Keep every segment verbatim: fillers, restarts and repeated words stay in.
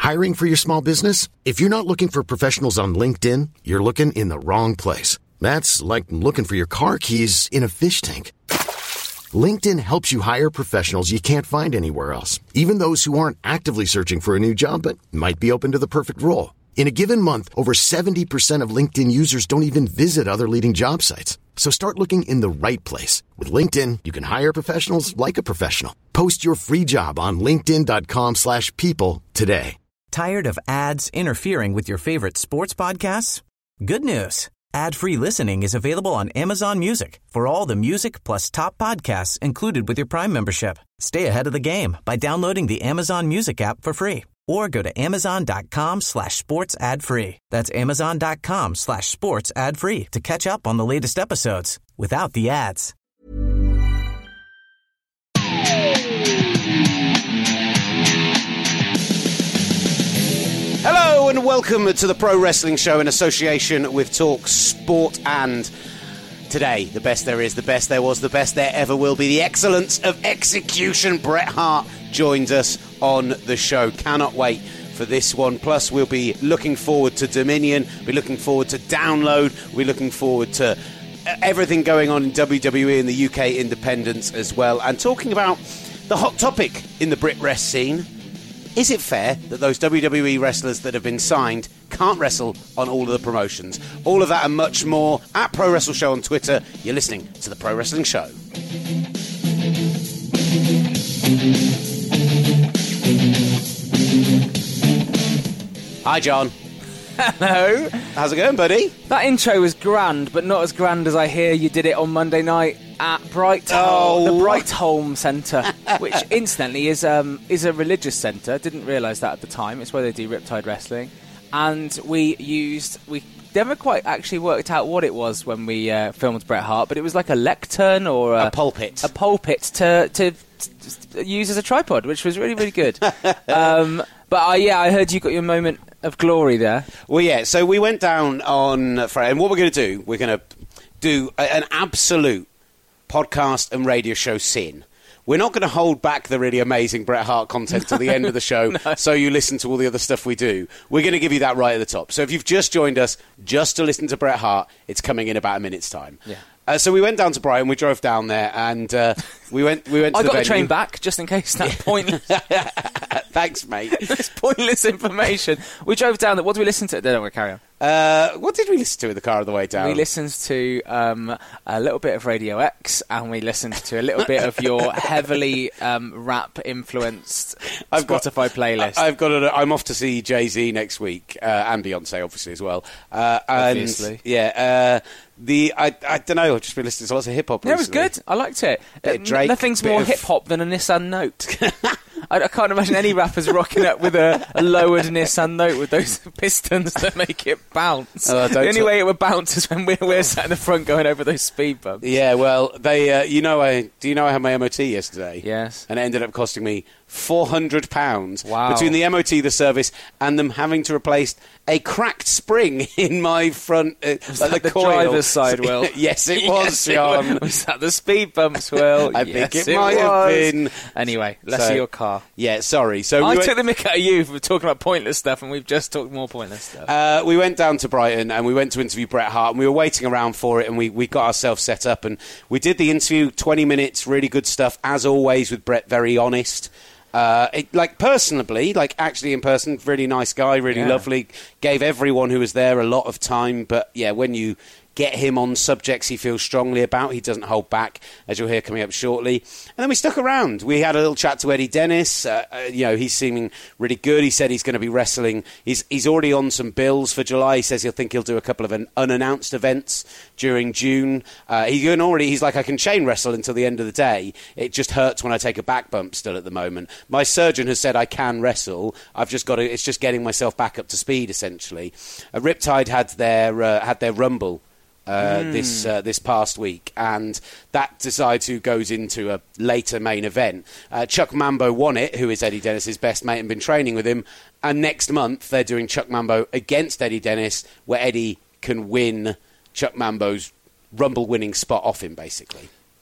Hiring for your small business? If you're not looking for professionals on LinkedIn, you're looking in the wrong place. That's like looking for your car keys in a fish tank. LinkedIn helps you hire professionals you can't find anywhere else, even those who aren't actively searching for a new job but might be open to the perfect role. In a given month, over seventy percent of LinkedIn users don't even visit other leading job sites. So start looking in the right place. With LinkedIn, you can hire professionals like a professional. Post your free job on linkedin.com slash people today. Tired of ads interfering with your favorite sports podcasts? Good news. Ad-free listening is available on Amazon Music for all the music plus top podcasts included with your Prime membership. Stay ahead of the game by downloading the Amazon Music app for free or go to amazon.com slash sports ad free. That's amazon.com slash sports ad free to catch up on the latest episodes without the ads. Hello and welcome to the Pro Wrestling Show in association with Talk Sport. And today, the best there is, the best there was, the best there ever will be. The excellence of execution. Bret Hart joins us on the show. Cannot wait for this one. Plus, we'll be looking forward to Dominion. We're looking forward to Download. We're looking forward to everything going on in W W E and the U K independents as well. And talking about the hot topic in the Brit Rest scene. Is it fair that those W W E wrestlers that have been signed can't wrestle on all of the promotions? All of that and much more at Pro Wrestle Show on Twitter. You're listening to the Pro Wrestling Show. Hi, John. Hello. How's it going, buddy? That intro was grand, but not as grand as I hear you did it on Monday night at Brightholme, Oh. the Brightholme Centre, which incidentally is um, is a religious centre. Didn't realise that at the time. It's where they do Riptide Wrestling, and we used we never quite actually worked out what it was when we uh, filmed Bret Hart, but it was like a lectern or a, A pulpit. a pulpit to, to to use as a tripod, which was really really good. um, but uh, yeah, I heard you got your moment of glory there. Well, yeah, so we went down on Friday, and what we're going to do, we're going to do a, an absolute podcast and radio show sin. We're not going to hold back the really amazing Bret Hart content to the end of the show no. so you listen to all the other stuff we do. We're going to give you that right at the top. So if you've just joined us just to listen to Bret Hart, it's coming in about a minute's time. Yeah. Uh, so we went down to Brighton, we drove down there, and uh, we went we went to I the got the venue. train back, just in case that pointless... Thanks, mate. It's pointless information. We drove down... The, what do we listen to? Don't worry, carry on. Uh, what did we listen to in the car on the way down? We listened to um, a little bit of Radio X, and we listened to a little bit of your heavily um, rap-influenced I've got- Spotify playlist. I've got. A, I'm off to see Jay-Z next week, uh, and Beyonce, obviously, as well. Uh, and, Obviously. yeah. Uh, the I I don't know. I've just been listening to lots of hip hop. Yeah, it was good. I liked it. Bit of Uh, Drake, Nothing's bit more of- hip hop than a Nissan Note. I, I can't imagine any rappers rocking up with a, a lowered Nissan Note with those pistons that make it bounce. Oh, don't the only t- way it would bounce is when we're, we're sat in the front going over those speed bumps. Yeah, well, they. Uh, you know, I do you know I had my M O T yesterday? Yes. And it ended up costing me four hundred pounds. Wow. Between the M O T, the service, and them having to replace a cracked spring in my front. Uh, Was like that the the coil. driver's side, Will? Yes, it was, Yes, it John. was. Was that the speed bumps, Will? I Yes, think it might have was. been. Anyway, let's So- see your car. Yeah, sorry. So I we went, took the mick out of you for talking about pointless stuff, and we've just talked more pointless stuff. Uh, we went down to Brighton and we went to interview Bret Hart, and we were waiting around for it, and we, we got ourselves set up, and we did the interview, twenty minutes, really good stuff, as always with Bret, very honest. Uh, it, like personally, like actually in person, really nice guy, really Yeah. lovely, gave everyone who was there a lot of time, but yeah, when you get him on subjects he feels strongly about, he doesn't hold back, as you'll hear coming up shortly. And then we stuck around. We had a little chat to Eddie Dennis. Uh, uh, you know, he's seeming really good. He said he's going to be wrestling. He's he's already on some bills for July. He says he'll think he'll do a couple of an unannounced events during June. Uh, he can already. He's like, I can chain wrestle until the end of the day. It just hurts when I take a back bump still at the moment. My surgeon has said I can wrestle. I've just got to. It's just getting myself back up to speed essentially. Uh, Riptide had their uh, had their Rumble. Uh, mm. This uh, this past week, and that decides who goes into a later main event. Uh, Chuck Mambo won it, who is Eddie Dennis's best mate and been training with him. And next month they're doing Chuck Mambo against Eddie Dennis, where Eddie can win Chuck Mambo's Rumble winning spot off him, basically.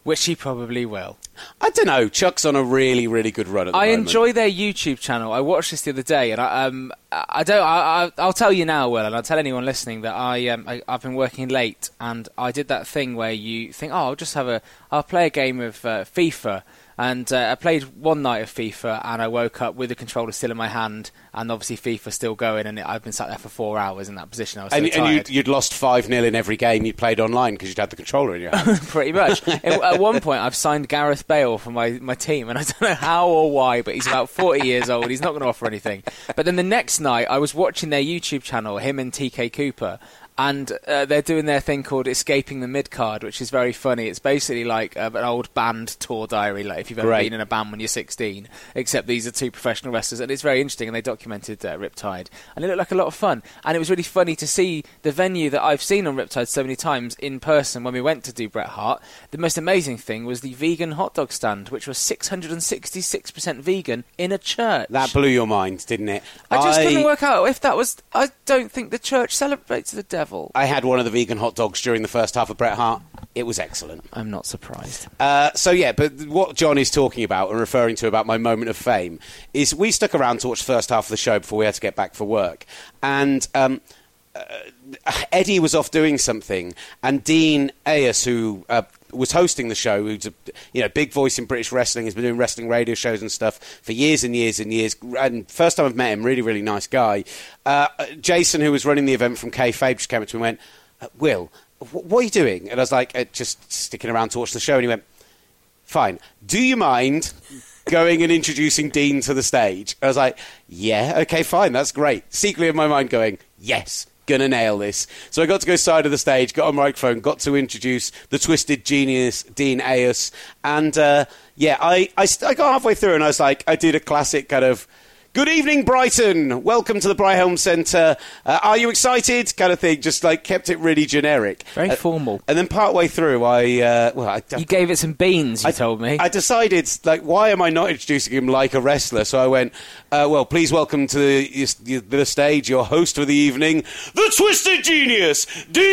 Which he probably will. I don't know. Chuck's on a really, really good run at the I moment. enjoy their YouTube channel. I watched this the other day, and I, um, I don't. I, I, I'll tell you now, Will, and I'll tell anyone listening that I, um, I, I've been working late, and I did that thing where you think, oh, I'll just have a, I'll play a game of uh, FIFA. And uh, I played one night of FIFA, and I woke up with the controller still in my hand, and obviously FIFA still going, and I've been sat there for four hours in that position. I was so and, tired. and you'd, you'd lost five nil in every game you played online because you'd had the controller in your hand. Pretty much. At one point, I've signed Gareth Bale for my, my team, and I don't know how or why, but he's about forty years old. He's not going to offer anything. But then the next night, I was watching their YouTube channel, him and T K Cooper, and uh, they're doing their thing called Escaping the Mid-Card, which is very funny. It's basically like uh, an old band tour diary, like if you've ever Great. been in a band when you're sixteen, except these are two professional wrestlers, and it's very interesting, and they documented uh, Riptide, and it looked like a lot of fun. And it was really funny to see the venue that I've seen on Riptide so many times in person when we went to do Bret Hart. The most amazing thing was the vegan hot dog stand, which was six hundred sixty-six percent vegan in a church. That blew your mind, didn't it? I just I... couldn't work out if that was... I don't think the church celebrates the devil. I had one of the vegan hot dogs during the first half of Bret Hart. It was excellent. I'm not surprised. Uh, so, yeah, but what John is talking about and referring to about my moment of fame is we stuck around to watch the first half of the show before we had to get back for work. And um, uh, Eddie was off doing something, and Dean Ayers, who... Uh, was hosting the show, who's a you know big voice in British wrestling, has been doing wrestling radio shows and stuff for years and years and years. And first time I've met him, really, really nice guy. Uh, Jason, who was running the event from Kayfabe, just came up to me and went, uh, Will, w- what are you doing? And I was like, uh, just sticking around to watch the show. And he went, fine. Do you mind going and introducing Dean to the stage? I was like, yeah, okay, fine, that's great. Secretly in my mind going, yes. Gonna nail this. So I got to go side of the stage, got on microphone, got to introduce the Twisted Genius, Dean Ayers. And, uh, yeah, I, I, I got halfway through and I was like, I did a classic kind of, good evening, Brighton. Welcome to the Brighthelm Centre. Uh, are you excited? Kind of thing. Just like kept it really generic. Very uh, formal. And then partway through, I uh, well, I, you gave it some beans. You I, told me. I decided, like, why am I not introducing him like a wrestler? So I went, uh, well, please welcome to the, the stage your host for the evening, the Twisted Genius,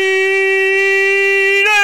Dean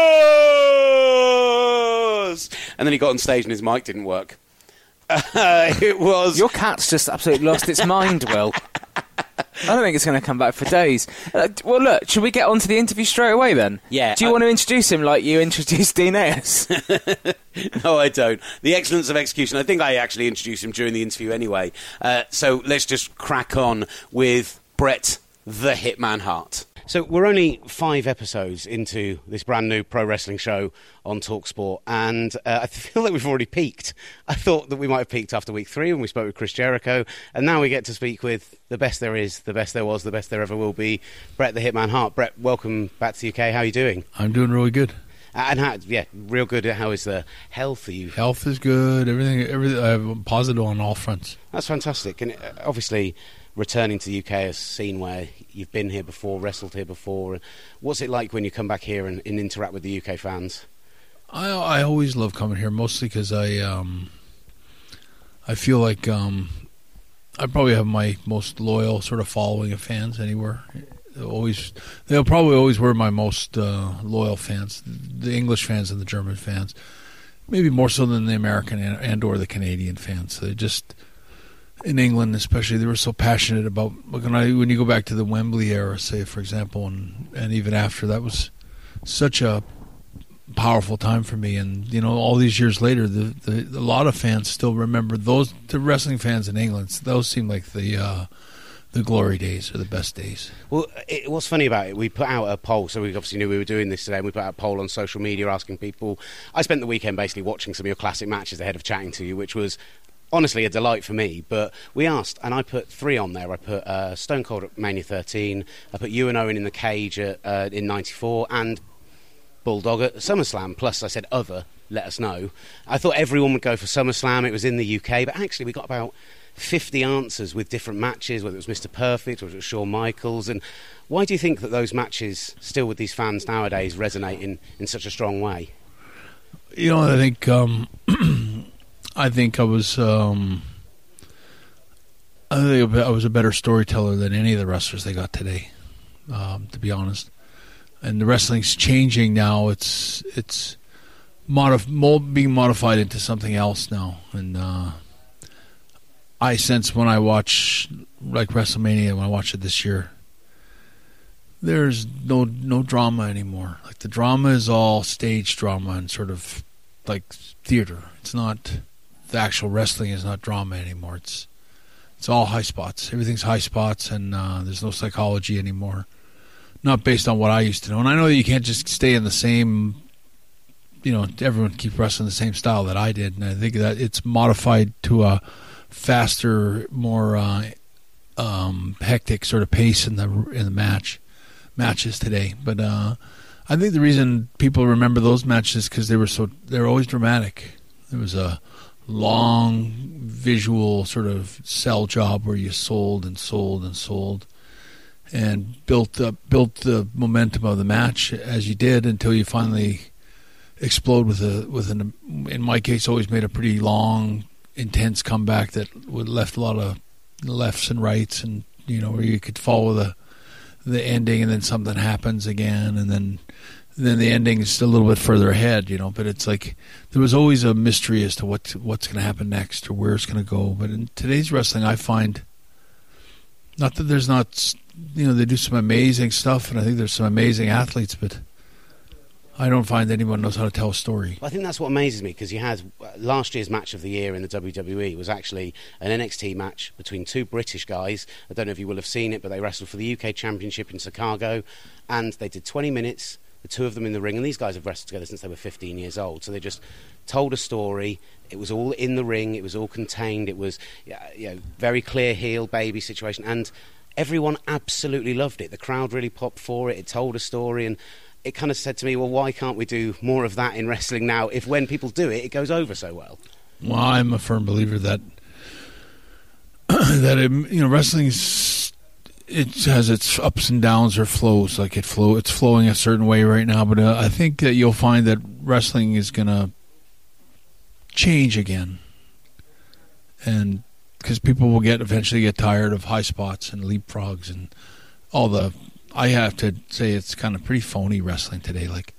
Ayers. And then he got on stage and his mic didn't work. Uh, it was... Your cat's just absolutely lost its mind, Will. I don't think it's going to come back for days. Uh, well, look, should we get on to the interview straight away then? Yeah. Do you I... want to introduce him like you introduced Dean Ayers? No, I don't. The excellence of execution. I think I actually introduced him during the interview anyway. Uh, so let's just crack on with Bret the Hitman Hart. So we're only five episodes into this brand new pro wrestling show on TalkSport, and uh, I feel like we've already peaked. I thought that we might have peaked after week three when we spoke with Chris Jericho, and now we get to speak with the best there is, the best there was, the best there ever will be, Bret the Hitman Hart. Bret, welcome back to the U K. How are you doing? I'm doing really good. Uh, and how, yeah, real good. How is the health? Are you? Health is good. Everything, everything. I'm positive on all fronts. That's fantastic, and uh, obviously. Returning to the U K, a scene where you've been here before, wrestled here before. What's it like when you come back here and, and interact with the U K fans? I I always love coming here, mostly because I um I feel like um I probably have my most loyal sort of following of fans anywhere. They'll always they'll probably always were my most uh, loyal fans, the English fans and the German fans, maybe more so than the American and, and or the Canadian fans. They just in England, especially, they were so passionate about when I when you go back to the Wembley era, say for example, and and even after, that was such a powerful time for me. And you know, all these years later, the, the a lot of fans still remember those. The wrestling fans in England, those seem like the uh, the glory days or the best days. Well, it, what's funny about it, we put out a poll, so we obviously knew we were doing this today, and we put out a poll on social media asking people. I spent the weekend basically watching some of your classic matches ahead of chatting to you, which was honestly a delight for me. But we asked, and I put three on there. I put uh, Stone Cold at Mania thirteen, I put you and Owen in the cage at, uh, in ninety-four, and Bulldog at SummerSlam. Plus I said other, let us know. I thought everyone would go for SummerSlam. It was in the U K, but actually we got about fifty answers with different matches, whether it was Mister Perfect or it was Shawn Michaels. And why do you think that those matches still with these fans nowadays resonate in, in such a strong way? You know, I think um, I think I was um, I think I was a better storyteller than any of the wrestlers they got today, um, to be honest. And the wrestling's changing now. It's it's modif- mold, being modified into something else now. And uh, I sense when I watch, like WrestleMania, when I watch it this year, there's no no drama anymore. Like the drama is all stage drama and sort of like theater. It's not, the actual wrestling is not drama anymore. It's it's all high spots. Everything's high spots, and uh, there's no psychology anymore. Not based on what I used to know. And I know that you can't just stay in the same, you know, everyone keep wrestling the same style that I did. And I think that it's modified to a faster, more uh, um, hectic sort of pace in the in the match matches today. But uh, I think the reason people remember those matches because they were so they were always dramatic. There was a long visual sort of sell job where you sold and sold and sold and built up, built the momentum of the match as you did until you finally explode with a with an, in my case, always made a pretty long, intense comeback that would left a lot of lefts and rights, and you know where you could follow the the ending, and then something happens again, and then then the ending is still a little bit further ahead, you know. But it's like there was always a mystery as to what what's going to happen next or where it's going to go. But in today's wrestling, I find not that there's not, you know, they do some amazing stuff, and I think there's some amazing athletes, but I don't find anyone knows how to tell a story. Well, I think that's what amazes me, because you had uh, last year's match of the year in the W W E was actually an N X T match between two British guys. I don't know if you will have seen it, but they wrestled for the U K Championship in Chicago, and they did twenty minutes, the two of them in the ring, and these guys have wrestled together since they were fifteen years old, so they just told a story. It was all in the ring, it was all contained, it was, you know, very clear heel baby situation, and everyone absolutely loved it. The crowd really popped for it. It told a story, and it kind of said to me, well, why can't we do more of that in wrestling now if when people do it, it goes over so well? Well, I'm a firm believer that that it, you know, wrestling's, it has its ups and downs or flows. Like it flow, it's flowing a certain way right now, but uh, I think that you'll find that wrestling is going to change again, and because people will get eventually get tired of high spots and leapfrogs and all the. I have to say it's kind of pretty phony wrestling today. Like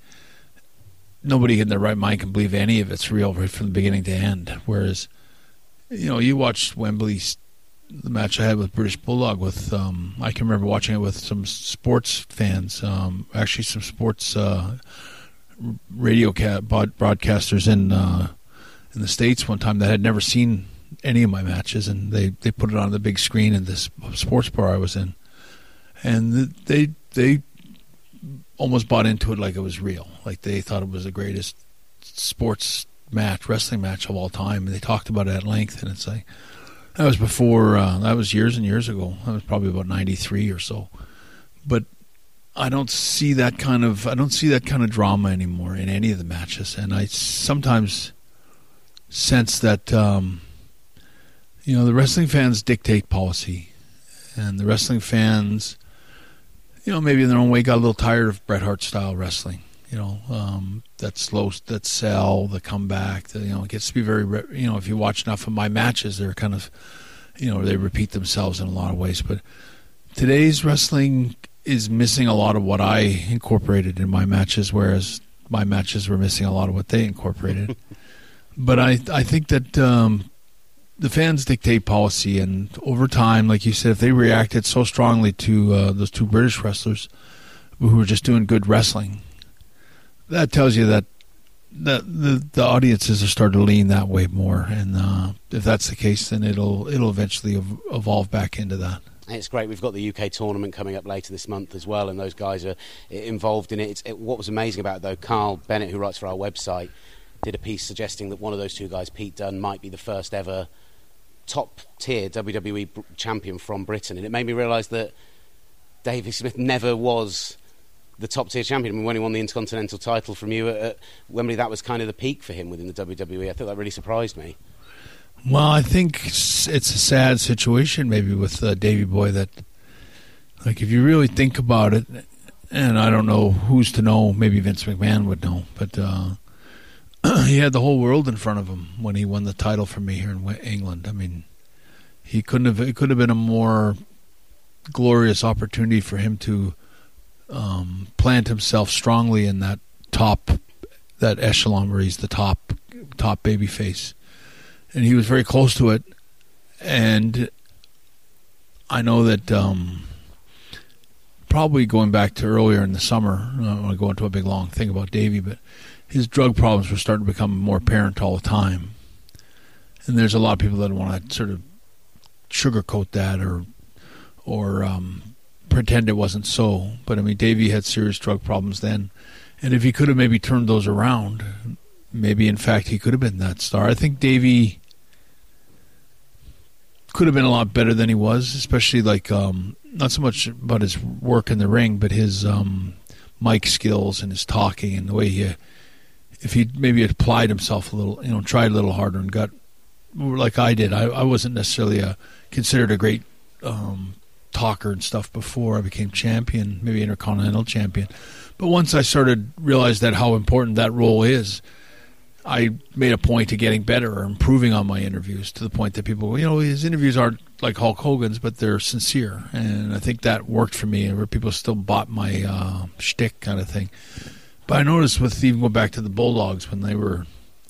nobody in their right mind can believe any of it's real right from the beginning to end. Whereas, you know, you watched Wembley's the match I had with British Bulldog with um, I can remember watching it with some sports fans, um, actually some sports uh, radio ca- broadcasters in uh, in the States one time that had never seen any of my matches, and they, they put it on the big screen in this sports bar I was in. And they they almost bought into it like it was real. Like they thought it was the greatest sports match, wrestling match of all time. And they talked about it at length. And it's like, that was before, uh, that was years and years ago. That was probably about ninety-three or so. But I don't see that kind of, I don't see that kind of drama anymore in any of the matches. And I sometimes sense that, um, you know, the wrestling fans dictate policy. And the wrestling fans, you know, maybe in their own way got a little tired of Bret Hart style wrestling. You know, um, that slow, that sell, the comeback. The, you know, it gets to be very. You know, if you watch enough of my matches, they're kind of, you know, they repeat themselves in a lot of ways. But today's wrestling is missing a lot of what I incorporated in my matches, whereas my matches were missing a lot of what they incorporated. But I, I think that. Um, The fans dictate policy, and over time, like you said, if they reacted so strongly to uh, those two British wrestlers who were just doing good wrestling, that tells you that that the the audiences are starting to lean that way more. And uh, if that's the case, then it'll it'll eventually ev- evolve back into that. It's great. We've got the U K tournament coming up later this month as well, and those guys are involved in it. It's, it what was amazing about it, though, Carl Bennett, who writes for our website, did a piece suggesting that one of those two guys, Pete Dunne, might be the first ever top-tier W W E champion from Britain, and it made me realise that Davey Smith never was the top-tier champion. I mean, when he won the Intercontinental title from you at, at Wembley, that was kind of the peak for him within the W W E. I thought that really surprised me. Well, I think it's, it's a sad situation maybe with uh, Davey Boy that, like, if you really think about it, and I don't know who's to know, maybe Vince McMahon would know, but uh, he had the whole world in front of him when he won the title from me here in England. I mean, he couldn't have. It could have been a more glorious opportunity for him to um, plant himself strongly in that top that echelon where he's the top top baby face. And he was very close to it. And I know that um, probably going back to earlier in the summer, I don't want to go into a big long thing about Davey, but his drug problems were starting to become more apparent all the time. And there's a lot of people that want to sort of sugarcoat that or or um, pretend it wasn't so. But, I mean, Davey had serious drug problems then. And if he could have maybe turned those around, maybe, in fact, he could have been that star. I think Davey could have been a lot better than he was, especially, like, um, not so much about his work in the ring, but his um, mic skills and his talking and the way he, if he maybe applied himself a little, you know, tried a little harder and got, like I did. I, I wasn't necessarily a, considered a great um, talker and stuff before I became champion, maybe Intercontinental champion. But once I started realize that how important that role is, I made a point of getting better or improving on my interviews to the point that people go, you know, his interviews aren't like Hulk Hogan's, but they're sincere. And I think that worked for me, where people still bought my uh, shtick kind of thing. But I noticed with even go back to the Bulldogs when they were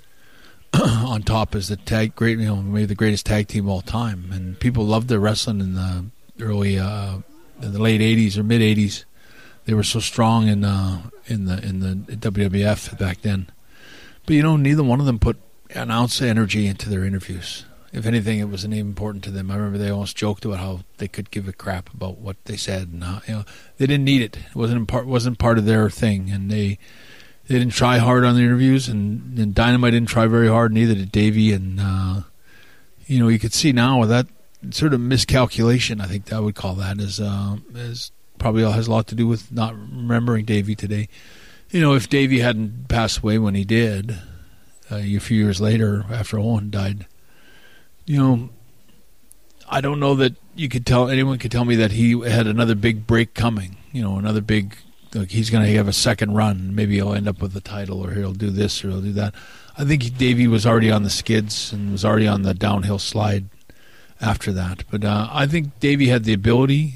on top as the tag, great, you know, maybe the greatest tag team of all time, and people loved their wrestling in the early, uh, in the late eighties or mid eighties. They were so strong in uh, in the in the W W F back then. But, you know, neither one of them put an ounce of energy into their interviews. If anything, it wasn't even important to them. I remember they almost joked about how they could give a crap about what they said, and how, you know, they didn't need it. It wasn't part wasn't part of their thing, and they they didn't try hard on the interviews, and, and Dynamite didn't try very hard, neither did Davey. And uh, you know, you could see now with that sort of miscalculation, I think I would call that, is uh, is probably has a lot to do with not remembering Davey today. You know, if Davey hadn't passed away when he did, uh, a few years later after Owen died, you know, I don't know that you could tell anyone could tell me that he had another big break coming. You know, another big, like he's going to have a second run. Maybe he'll end up with the title, or he'll do this, or he'll do that. I think Davey was already on the skids and was already on the downhill slide after that. But uh, I think Davey had the ability.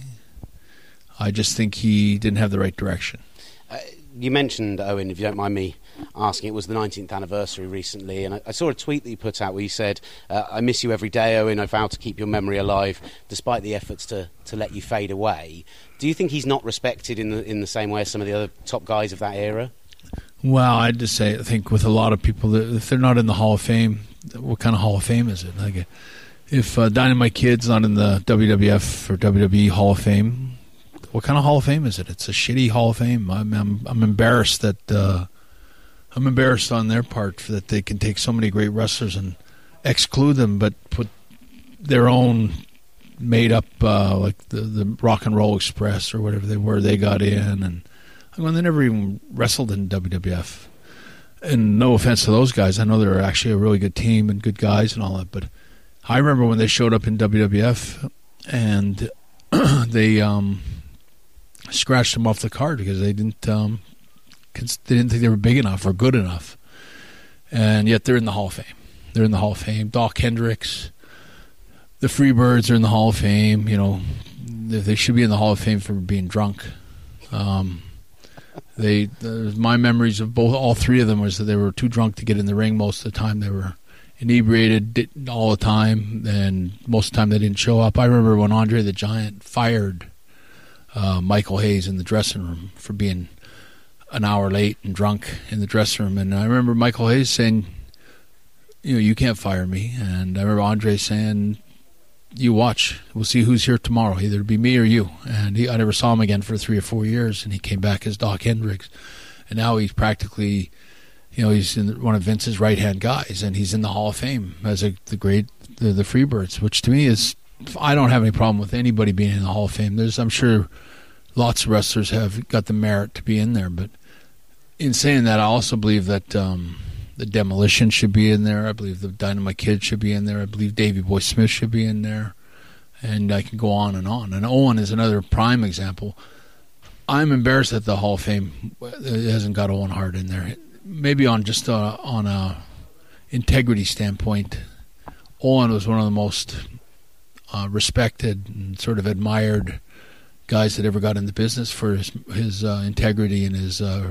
I just think he didn't have the right direction. Uh, you mentioned, Owen, if you don't mind me asking, it was the nineteenth anniversary recently, and I, I saw a tweet that you put out where you said, uh, I miss you every day, Owen, I vow to keep your memory alive despite the efforts to, to let you fade away. Do you think he's not respected in the in the same way as some of the other top guys of that era? Well, I'd just say, I think with a lot of people, that if they're not in the Hall of Fame, what kind of Hall of Fame is it? Like, if uh, Dynamite Kid's not in the W W F or W W E Hall of Fame, what kind of Hall of Fame is it? It's a shitty Hall of Fame. I'm I'm, I'm embarrassed that uh, I'm embarrassed on their part that they can take so many great wrestlers and exclude them, but put their own made up uh, like the the Rock and Roll Express or whatever they were. They got in, and I mean, they never even wrestled in W W F. And no offense to those guys, I know they're actually a really good team and good guys and all that. But I remember when they showed up in W W F and they. Um, scratched them off the card because they didn't um, they didn't think they were big enough or good enough, and yet they're in the Hall of Fame. They're in the Hall of Fame. Doc Hendricks, the Freebirds are in the Hall of Fame. You know, they should be in the Hall of Fame for being drunk. Um, they uh, my memories of both all three of them was that they were too drunk to get in the ring most of the time. They were inebriated all the time, and most of the time they didn't show up. I remember when Andre the Giant fired Uh, Michael Hayes in the dressing room for being an hour late and drunk in the dressing room. And I remember Michael Hayes saying, you know, you can't fire me. And I remember Andre saying, you watch. We'll see who's here tomorrow. Either it'll be me or you. And he, I never saw him again for three or four years. And he came back as Doc Hendricks. And now he's practically, you know, he's in one of Vince's right-hand guys. And he's in the Hall of Fame as a, the great, the, the Freebirds, which to me is, I don't have any problem with anybody being in the Hall of Fame. There's, I'm sure lots of wrestlers have got the merit to be in there. But in saying that, I also believe that um, the Demolition should be in there. I believe the Dynamite Kid should be in there. I believe Davey Boy Smith should be in there. And I can go on and on. And Owen is another prime example. I'm embarrassed that the Hall of Fame hasn't got Owen Hart in there. Maybe on just a, on a integrity standpoint, Owen was one of the most Uh, respected and sort of admired guys that ever got in the business for his his uh, integrity and his uh,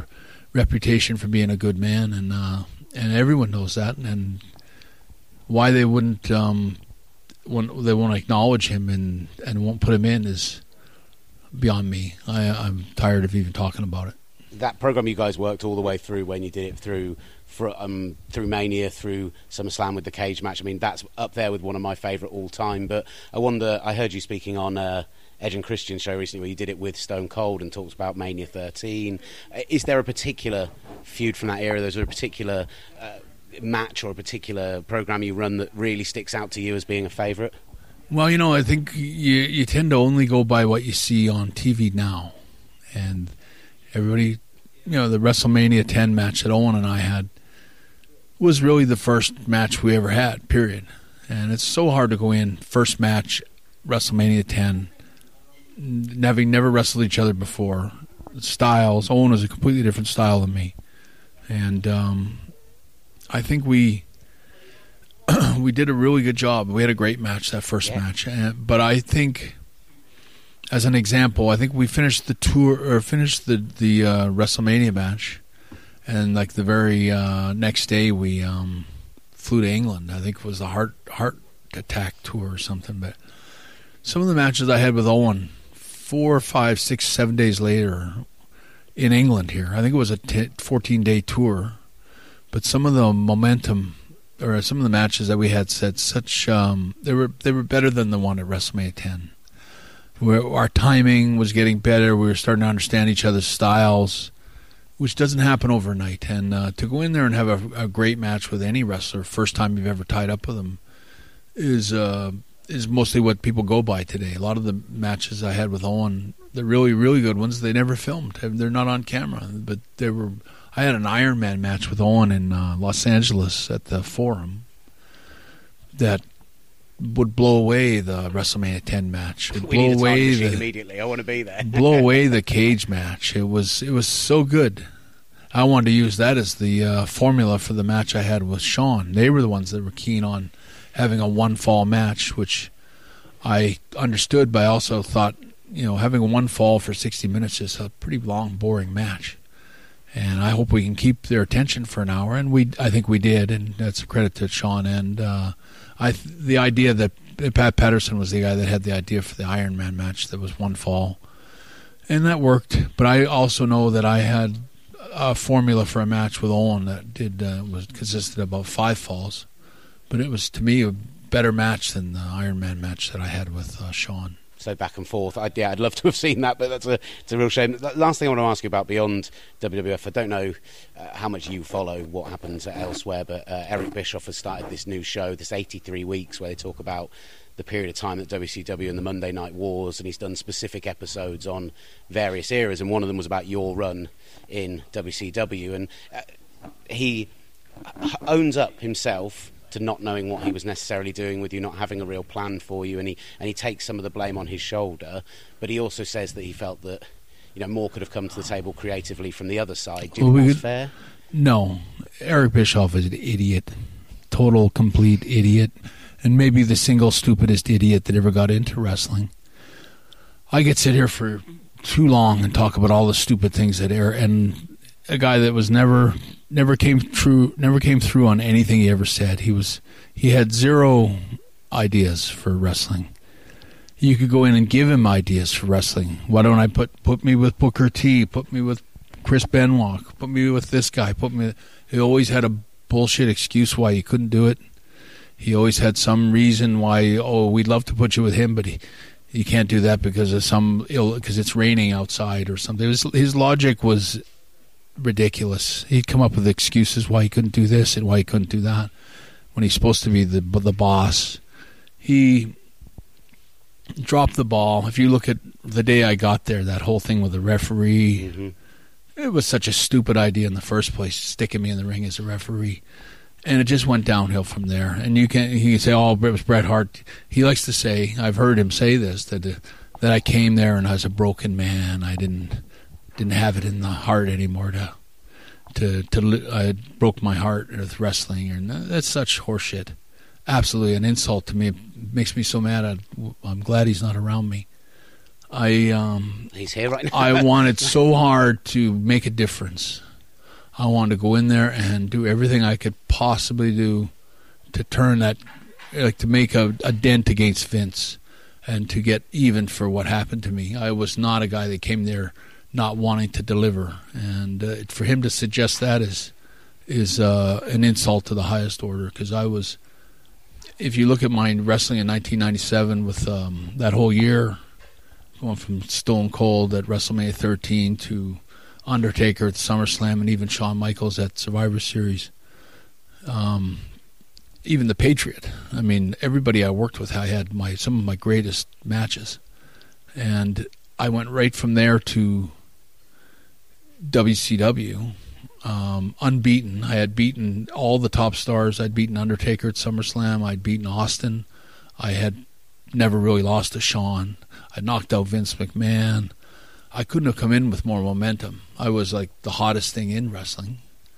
reputation for being a good man, and uh, and everyone knows that. And why they wouldn't um, when they won't acknowledge him and, and won't put him in is beyond me. I, I'm tired of even talking about it. That program you guys worked all the way through when you did it through for, um, through Mania, through SummerSlam with the cage match. I mean, that's up there with one of my favourite all time. But I wonder, I heard you speaking on uh, Edge and Christian's show recently where you did it with Stone Cold and talked about Mania thirteen. Is there a particular feud from that era? Is there a particular uh, match or a particular program you run that really sticks out to you as being a favourite? Well, you know, I think you you tend to only go by what you see on T V now. And everybody, you know, the WrestleMania ten match that Owen and I had was really the first match we ever had, period. And it's so hard to go in, first match, WrestleMania ten, having never wrestled each other before. Styles, Owen was a completely different style than me. And um, I think we we did a really good job. We had a great match, that first yeah. match. And, but I think, as an example, I think we finished the tour, or finished the, the uh, WrestleMania match, and like the very uh, next day we um, flew to England. I think it was the heart heart attack tour or something. But some of the matches I had with Owen, four, five, six, seven days later in England here, I think it was a fourteen-day tour, but some of the momentum, or some of the matches that we had set such, um, they were they were better than the one at WrestleMania ten. Where our timing was getting better, we were starting to understand each other's styles, which doesn't happen overnight. And uh, to go in there and have a, a great match with any wrestler, first time you've ever tied up with them, is uh, is mostly what people go by today. A lot of the matches I had with Owen, the really, really good ones, they never filmed. They're not on camera. But they were. I had an Iron Man match with Owen in uh, Los Angeles at the Forum that would blow away the WrestleMania ten match. It'd we blow need a away time the, immediately. I want to be there. blow away the cage match. It was it was so good. I wanted to use that as the uh, formula for the match I had with Shawn. They were the ones that were keen on having a one fall match, which I understood, but I also thought, you know, having a one fall for sixty minutes is a pretty long, boring match. And I hope we can keep their attention for an hour, and we I think we did, and that's a credit to Shawn. And uh, I the idea that Pat Patterson was the guy that had the idea for the Iron Man match that was one fall, and that worked. But I also know that I had a formula for a match with Owen that did uh, was consisted of about five falls, but it was to me a better match than the Iron Man match that I had with uh, Shawn. So back and forth. I'd, yeah, I'd love to have seen that, but that's a, it's a real shame. The last thing I want to ask you about beyond W W F, I don't know uh, how much you follow what happens elsewhere, but uh, Eric Bischoff has started this new show, this eighty-three weeks, where they talk about the period of time that W C W and the Monday Night Wars, and he's done specific episodes on various eras, and one of them was about your run in W C W, and uh, he owns up himself to not knowing what he was necessarily doing with you, not having a real plan for you, and he and he takes some of the blame on his shoulder, but he also says that he felt that, you know, more could have come to the table creatively from the other side. Do you well, think we that's could, fair? No. Eric Bischoff is an idiot. Total, complete idiot. And maybe the single stupidest idiot that ever got into wrestling. I could sit here for too long and talk about all the stupid things that Eric, and a guy that was never... Never came true. Never came through on anything he ever said. He was. He had zero ideas for wrestling. You could go in and give him ideas for wrestling. Why don't I put put me with Booker T? Put me with Chris Benoit. Put me with this guy. Put me. He always had a bullshit excuse why he couldn't do it. He always had some reason why. Oh, we'd love to put you with him, but he, you can't do that because of some ill. Because it's raining outside or something. It was, his logic was ridiculous. He'd come up with excuses why he couldn't do this and why he couldn't do that when he's supposed to be the the boss. He dropped the ball. If you look at the day I got there, that whole thing with the referee, mm-hmm. It was such a stupid idea in the first place, sticking me in the ring as a referee. And it just went downhill from there. And you can you can say, oh, it was Bret Hart. He likes to say, I've heard him say this, that uh, that I came there and I was a broken man. I didn't didn't have it in the heart anymore to to to I broke my heart with wrestling. And that's such horseshit. Absolutely an insult to me. It makes me so mad. I, I'm glad he's not around me. I um he's here right now. I wanted so hard to make a difference. I wanted to go in there and do everything I could possibly do to turn that, like to make a, a dent against Vince and to get even for what happened to me. I was not a guy that came there not wanting to deliver, and uh, for him to suggest that is is uh, an insult to the highest order, because I was, if you look at my wrestling in nineteen ninety-seven with um, that whole year, going from Stone Cold at WrestleMania thirteen to Undertaker at SummerSlam and even Shawn Michaels at Survivor Series, um, even the Patriot. I mean, everybody I worked with, I had my some of my greatest matches, and I went right from there to W C W. Um, unbeaten. I had beaten all the top stars. I'd beaten Undertaker at SummerSlam. I'd beaten Austin. I had never really lost to Shawn. I knocked out Vince McMahon. I couldn't have come in with more momentum. I was like the hottest thing in wrestling.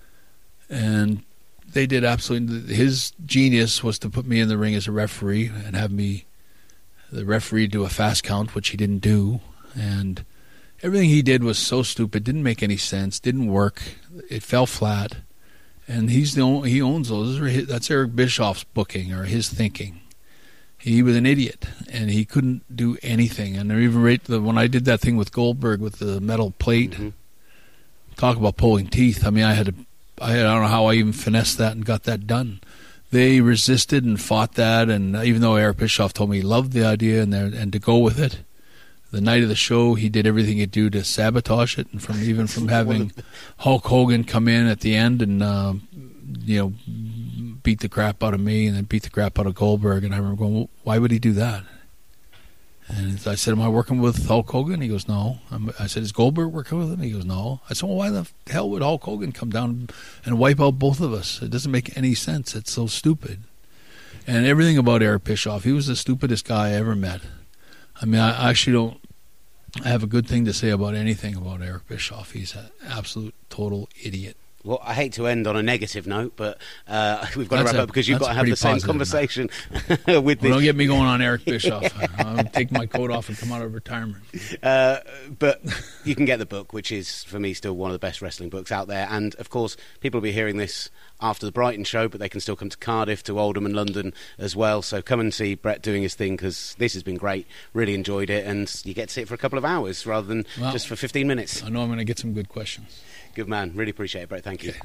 And they did absolutely... His genius was to put me in the ring as a referee and have me, the referee, do a fast count, which he didn't do. And everything he did was so stupid, didn't make any sense, didn't work. It fell flat, and he's the only, he owns those. That's Eric Bischoff's booking or his thinking. He was an idiot, and he couldn't do anything. And even right the, when I did that thing with Goldberg with the metal plate, mm-hmm. talk about pulling teeth. I mean, I had to, I, had, I don't know how I even finessed that and got that done. They resisted and fought that, and even though Eric Bischoff told me he loved the idea and and to go with it. The night of the show, he did everything he'd do to sabotage it, and from even from having Hulk Hogan come in at the end and uh, you know beat the crap out of me, and then beat the crap out of Goldberg. And I remember going, well, "Why would he do that?" And I said, "Am I working with Hulk Hogan?" He goes, "No." I said, "Is Goldberg working with him?" He goes, "No." I said, "Well, why the hell would Hulk Hogan come down and wipe out both of us? It doesn't make any sense. It's so stupid." And everything about Eric Bischoff, he was the stupidest guy I ever met. I mean, I actually don't have a good thing to say about anything about Eric Bischoff. He's an absolute, total idiot. Well, I hate to end on a negative note, but uh, we've got that's to wrap a, up because you've got to have the same conversation with well, this. Don't get me going on Eric Bischoff. I'll take my coat off and come out of retirement. Uh, but you can get the book, which is, for me, still one of the best wrestling books out there. And, of course, people will be hearing this after the Brighton show, but they can still come to Cardiff, to Oldham and London as well. So come and see Brett doing his thing, because this has been great. Really enjoyed it. And you get to see it for a couple of hours rather than well, just for fifteen minutes. I know I'm going to get some good questions. Good man. Really appreciate it, Brett. Thank you.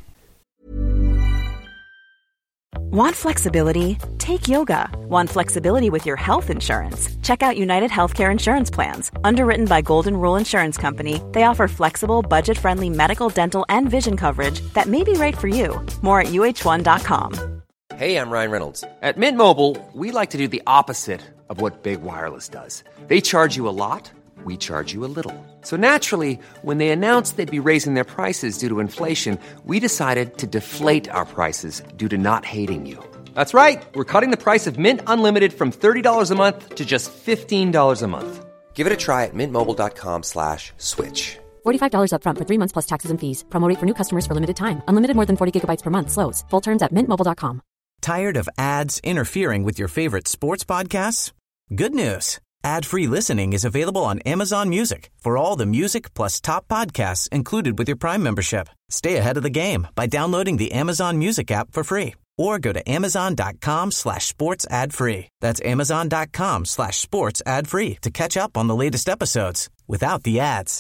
Want flexibility? Take yoga. Want flexibility with your health insurance? Check out United Healthcare Insurance Plans. Underwritten by Golden Rule Insurance Company, they offer flexible, budget-friendly medical, dental, and vision coverage that may be right for you. More at U H one dot com. Hey, I'm Ryan Reynolds. At Mint Mobile, we like to do the opposite of what Big Wireless does. They charge you a lot. We charge you a little. So naturally, when they announced they'd be raising their prices due to inflation, we decided to deflate our prices due to not hating you. That's right. We're cutting the price of Mint Unlimited from thirty dollars a month to just fifteen dollars a month. Give it a try at mintmobile.com slash switch. forty-five dollars up front for three months plus taxes and fees. Promo rate for new customers for limited time. Unlimited more than forty gigabytes per month. Slows full terms at mint mobile dot com. Tired of ads interfering with your favorite sports podcasts? Good news. Ad-free listening is available on Amazon Music for all the music plus top podcasts included with your Prime membership. Stay ahead of the game by downloading the Amazon Music app for free or go to amazon.com slash sports ad free. That's amazon.com slash sports ad free to catch up on the latest episodes without the ads.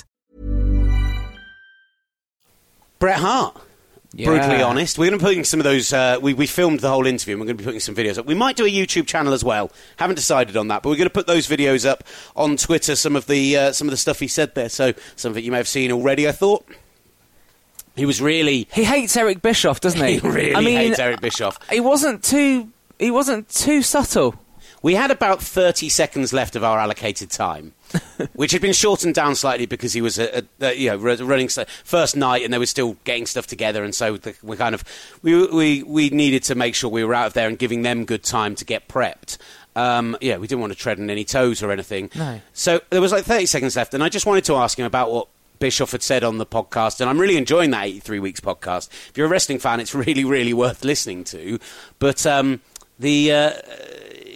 Bret Hart. Yeah. Brutally honest. We're going to be putting some of those, uh, we, we filmed the whole interview and we're going to be putting some videos up. We might do a YouTube channel as well. Haven't decided on that, but we're going to put those videos up on Twitter, some of the uh, some of the stuff he said there. So some of it you may have seen already, I thought. He was really... He hates Eric Bischoff, doesn't he? He really I mean, hates Eric Bischoff. He wasn't too, he wasn't too subtle. We had about thirty seconds left of our allocated time, which had been shortened down slightly because he was a, a, a, you know running first night and they were still getting stuff together, and so the, we kind of we, we we needed to make sure we were out of there and giving them good time to get prepped. Um, yeah, we didn't want to tread on any toes or anything. No. So there was like thirty seconds left, and I just wanted to ask him about what Bischoff had said on the podcast, and I'm really enjoying that eighty-three Weeks podcast. If you're a wrestling fan, it's really, really worth listening to. But um, the uh,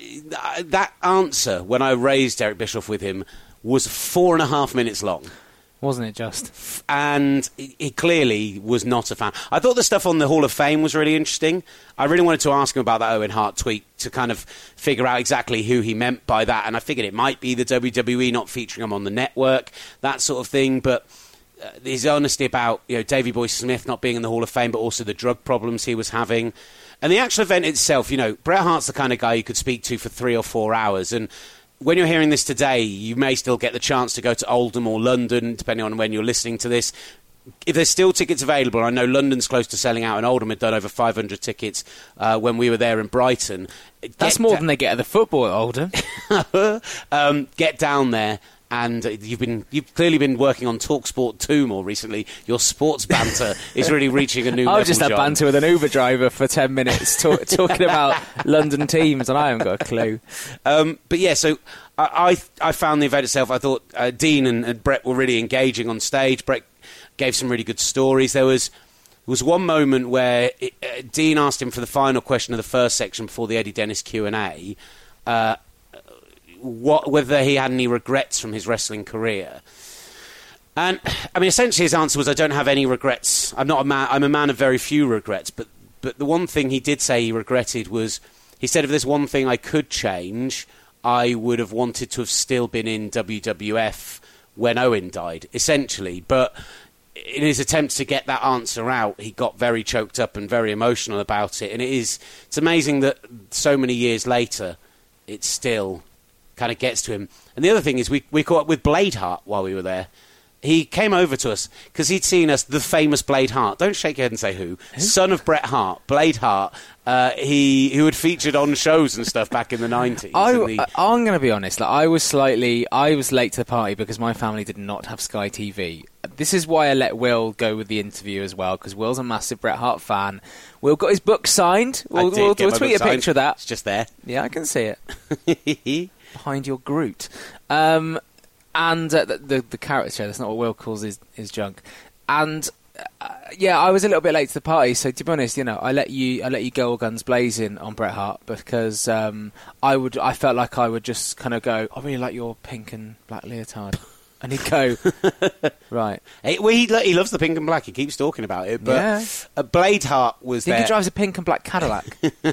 that answer, when I raised Eric Bischoff with him, was four and a half minutes long. Wasn't it just? And he, he clearly was not a fan. I thought the stuff on the Hall of Fame was really interesting. I really wanted to ask him about that Owen Hart tweet to kind of figure out exactly who he meant by that. And I figured it might be the W W E not featuring him on the network, that sort of thing. But uh, his honesty about, you know, Davey Boy Smith not being in the Hall of Fame, but also the drug problems he was having. And the actual event itself, you know, Bret Hart's the kind of guy you could speak to for three or four hours. And when you're hearing this today, you may still get the chance to go to Oldham or London, depending on when you're listening to this. If there's still tickets available, I know London's close to selling out, and Oldham had done over five hundred tickets uh, when we were there in Brighton. That's get more da- than they get at the football at Oldham. um, get down there. And you've been you've clearly been working on TalkSport two more recently. Your sports banter is really reaching a new level, I've just had John. banter with an Uber driver for ten minutes talk, talking about London teams, and I haven't got a clue. Um, but yeah, so I, I, I found the event itself, I thought uh, Dean and, and Bret were really engaging on stage. Bret gave some really good stories. There was was one moment where it, uh, Dean asked him for the final question of the first section before the Eddie Dennis Q and A, uh, What, whether he had any regrets from his wrestling career. And, I mean, essentially his answer was, I don't have any regrets. I'm not a man, I'm a man of very few regrets. But, but the one thing he did say he regretted was, he said, if there's one thing I could change, I would have wanted to have still been in W W F when Owen died, essentially. But in his attempts to get that answer out, he got very choked up and very emotional about it. And it is, it's amazing that so many years later, it's still kind of gets to him. And the other thing is we, we caught up with Blade Hart while we were there. He came over to us because he'd seen us, the famous Blade Hart. Don't shake your head and say who. who? Son of Bret Hart, Blade Hart. Uh, he who had featured on shows and stuff back in the nineties. I, the... I'm going to be honest. Like, I was slightly, I was late to the party because my family did not have Sky T V. This is why I let Will go with the interview as well, because Will's a massive Bret Hart fan. Will got his book signed. We'll, I did we'll, get we'll my tweet book a signed. picture of that. It's just there. Yeah, I can see it. Behind your Groot. Um, and uh, the, the the carrot show, that's not what Will calls his, his junk. And uh, yeah, I was a little bit late to the party, so to be honest, you know, I let you I let you go all guns blazing on Bret Hart because um, I would I felt like I would just kind of go, I really like your pink and black leotard. And he'd go, right. Hey, well, he, he loves the pink and black. He keeps talking about it. But yeah. uh, Blade Hart was I think there. he drives a pink and black Cadillac.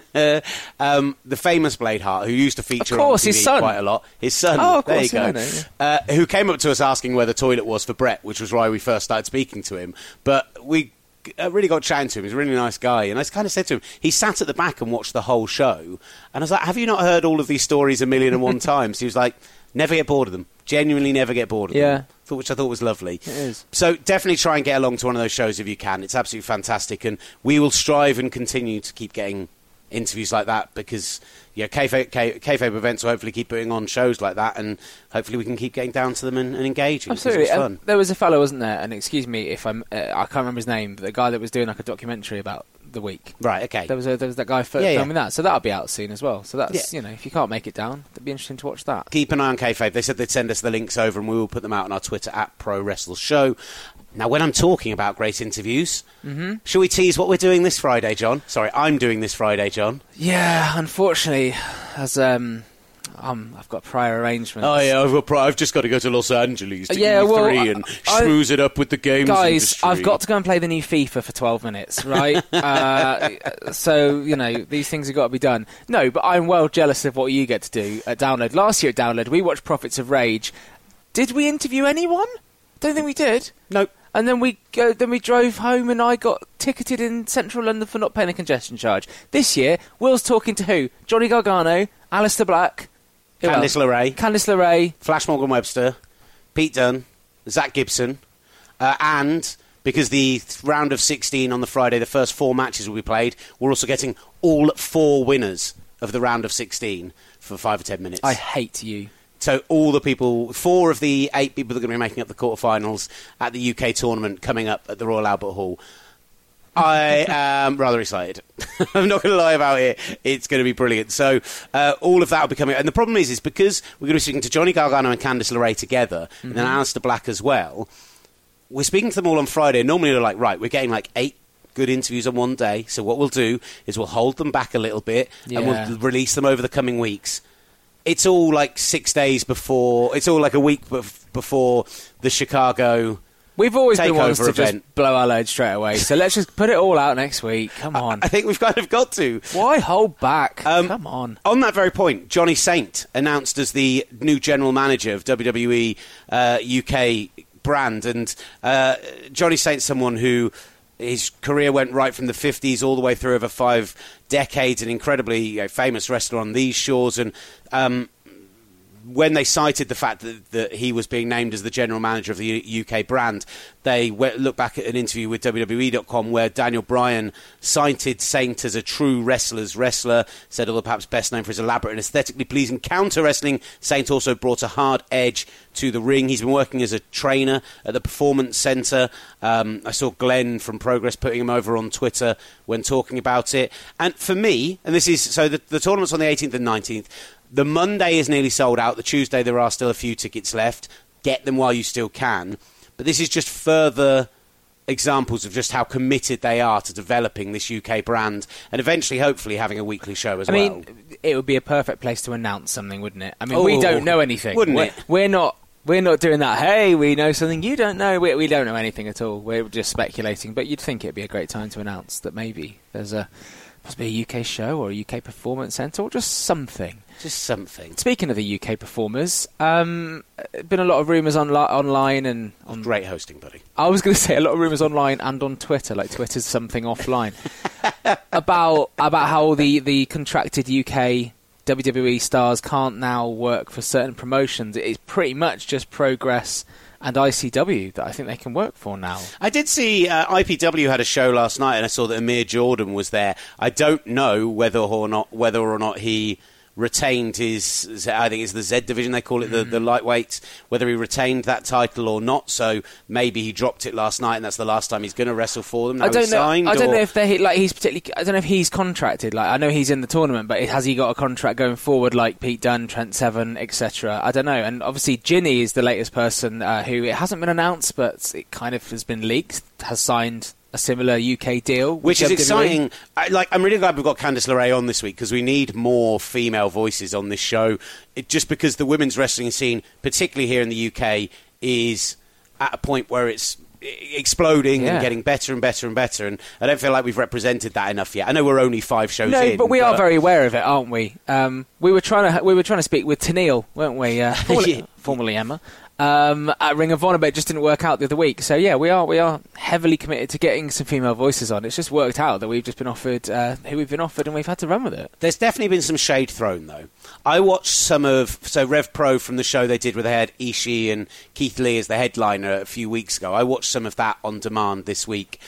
um, the famous Blade Hart, who used to feature Of course, on T V his son. quite a lot. His son. Oh, of there course, you yeah, go. I know, yeah. Uh, who came up to us asking where the toilet was for Bret, which was why we first started speaking to him. But we uh, really got chatting to him. He's a really nice guy. And I kind of said to him, he sat at the back and watched the whole show. And I was like, have you not heard all of these stories a million and one times? He was like, never get bored of them. Genuinely never get bored of Yeah. them. Which I thought was lovely. It is. So definitely try and get along to one of those shows if you can. It's absolutely fantastic. And we will strive and continue to keep getting interviews like that because yeah, kayfabe, K- kayfabe events will hopefully keep putting on shows like that, and hopefully we can keep getting down to them and, and engaging. Absolutely. It's fun. Um, there was a fellow, wasn't there? And excuse me if I'm, uh, I can't remember his name, but the guy that was doing like a documentary about the week. Right. Okay. There was a, there was that guy f- Yeah, yeah. filming that, so that'll be out soon as well. So that's Yeah. you know, if you can't make it down, it'd be interesting to watch that. Keep an eye on kayfabe. They said they'd send us the links over, and we will put them out on our Twitter at Pro Wrestle Show. Now, when I'm talking about great interviews, mm-hmm. shall we tease what we're doing this Friday, John? Sorry, I'm doing this Friday, John. Yeah, unfortunately, as um, um I've got prior arrangements. Oh yeah, I've, got pro- I've just got to go to Los Angeles to Yeah, E three well, and I- schmooze it up with the games Guys, industry. I've got to go and play the new FIFA for twelve minutes, right? uh, so, you know, these things have got to be done. No, but I'm well jealous of what you get to do at Download. Last year at Download, we watched Prophets of Rage. Did we interview anyone? Don't think we did. Nope. And then we go, then we drove home and I got ticketed in central London for not paying a congestion charge. This year, Will's talking to who? Johnny Gargano, Alistair Black, who Candice else? LeRae. Candice LeRae. Flash Morgan Webster, Pete Dunne, Zach Gibson, uh, and because the th- round of sixteen on the Friday, the first four matches will be played, we're also getting all four winners of the round of sixteen for five or ten minutes. I hate you. So all the people, four of the eight people that are going to be making up the quarterfinals at the U K tournament coming up at the Royal Albert Hall. I am rather excited. I'm not going to lie about it. It's going to be brilliant. So uh, all of that will be coming. And the problem is, is because we're going to be speaking to Johnny Gargano and Candice LeRae together, mm-hmm. and then Alistair Black as well, we're speaking to them all on Friday. Normally they're like, right, we're getting like eight good interviews on one day. So what we'll do is we'll hold them back a little bit, Yeah. and we'll release them over the coming weeks. It's all like six days before, it's all like a week bef- before the Chicago We've always been ones to event. just blow our load straight away, so let's just put it all out next week. Come on. I think we've kind of got to. Why hold back? Um, Come on. On that very point, Johnny Saint announced as the new general manager of W W E uh, U K brand, and uh, Johnny Saint's someone who his career went right from the fifties all the way through over five decades, an incredibly you know, famous wrestler on these shores, and um, when they cited the fact that, that he was being named as the general manager of the U- U.K. brand, they went, looked back at an interview with W W E dot com where Daniel Bryan cited Saint as a true wrestler's wrestler, said although perhaps best known for his elaborate and aesthetically pleasing counter-wrestling, Saint also brought a hard edge to the ring. He's been working as a trainer at the Performance Centre. Um, I saw Glenn from Progress putting him over on Twitter when talking about it. And for me, and this is, so the, the tournament's on the eighteenth and nineteenth, the Monday is nearly sold out. The Tuesday, there are still a few tickets left. Get them while you still can. But this is just further examples of just how committed they are to developing this U K brand and eventually, hopefully, having a weekly show as I well. mean, it would be a perfect place to announce something, wouldn't it? I mean, Oh, we don't know anything. wouldn't we're, it? We're not... We're not doing that, hey, we know something you don't know. We, we don't know anything at all. We're just speculating. But you'd think it'd be a great time to announce that maybe there's a possibly a U K show or a U K Performance Centre or just something. Just something. Speaking of the U K performers, um, been a lot of rumours on, online and... on. Great hosting, buddy. I was going to say a lot of rumours online and on Twitter, like Twitter's something offline, about about how the, the contracted U K W W E stars can't now work for certain promotions. It's pretty much just Progress and I C W that I think they can work for now. I did see uh, I P W had a show last night, and I saw that Amir Jordan was there. I don't know whether or not whether or not he retained his, I think it's the Z division, they call it, the, the lightweights, whether he retained that title or not. So maybe he dropped it last night and that's the last time he's going to wrestle for them. Now I don't he's know. Signed, I don't or... know if they like he's particularly. I don't know if he's contracted. Like I know he's in the tournament, but has he got a contract going forward like Pete Dunne, Trent Seven, et cetera? I don't know. And obviously Ginny is the latest person uh, who it hasn't been announced, but it kind of has been leaked. Has signed a similar U K deal, which is W W E. exciting. I, like, I'm really glad we've got Candice LeRae on this week because we need more female voices on this show. It, just because the women's wrestling scene, particularly here in the U K, is at a point where it's exploding yeah. and getting better and better and better. And I don't feel like we've represented that enough yet. I know we're only five shows no, in, but we but... are very aware of it, aren't we? Um, we were trying to we were trying to speak with Tennille, weren't we? Uh, formerly, formerly Emma. Um, at Ring of Honor, but it just didn't work out the other week. So yeah, we are we are heavily committed to getting some female voices on. It's just worked out that we've just been offered uh, who we've been offered, and we've had to run with it. There's definitely been some shade thrown, though. I watched some of so Rev Pro from the show they did where they had Ishii and Keith Lee as the headliner a few weeks ago. I watched some of that on demand this week,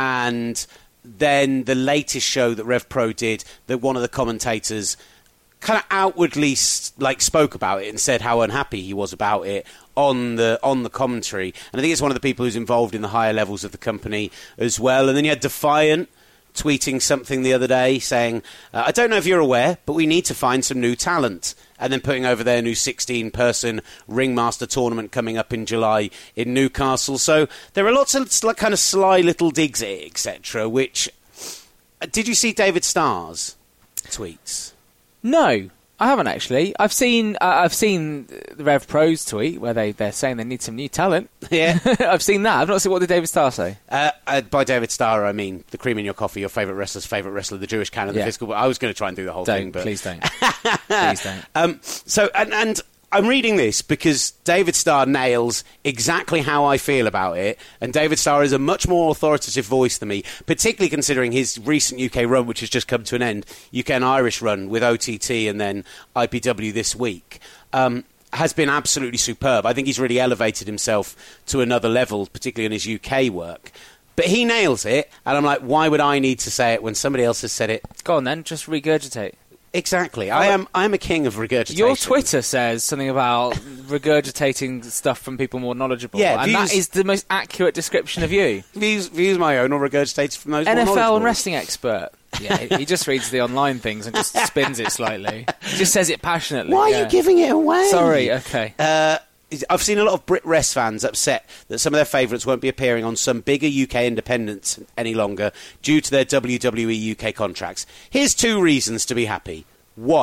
and then the latest show that Rev Pro did, that one of the commentators kind of outwardly like spoke about it and said how unhappy he was about it on the on the commentary. And I think it's one of the people who's involved in the higher levels of the company as well. And then you had Defiant tweeting something the other day saying, uh, I don't know if you're aware, but we need to find some new talent. And then putting over their new sixteen-person Ringmaster tournament coming up in July in Newcastle. So there are lots of like, kind of sly little digs at it, et cetera. Which, uh, did you see David Starr's tweets? No, I haven't actually. I've seen uh, I've seen the Rev Pro's tweet where they, they're saying they need some new talent. Yeah. I've seen that. I've not seen what did David Starr say. Uh, uh, by David Starr, I mean the cream in your coffee, your favourite wrestler's favourite wrestler, the Jewish canon, the yeah. physical. I was going to try and do the whole don't, thing, but please don't. Please don't. Um, so and and. I'm reading this because David Starr nails exactly how I feel about it, and David Starr is a much more authoritative voice than me, particularly considering his recent U K run, which has just come to an end, U K and Irish run with O T T and then I P W this week, um, has been absolutely superb. I think he's really elevated himself to another level, particularly in his U K work. But he nails it, and I'm like, why would I need to say it when somebody else has said it? Go on then, just regurgitate. Exactly. I am I am a king of regurgitation. Your Twitter says something about regurgitating stuff from people more knowledgeable. Yeah, and views, that is the most accurate description of you. Views, views my own or regurgitates from those N F L more knowledgeable. and wrestling expert. Yeah, he just reads the online things and just spins it slightly. He just says it passionately. Why yeah. are you giving it away? Sorry, okay. Uh, I've seen a lot of Brit Rest fans upset that some of their favourites won't be appearing on some bigger U K independents any longer due to their W W E U K contracts. Here's two reasons to be happy. One,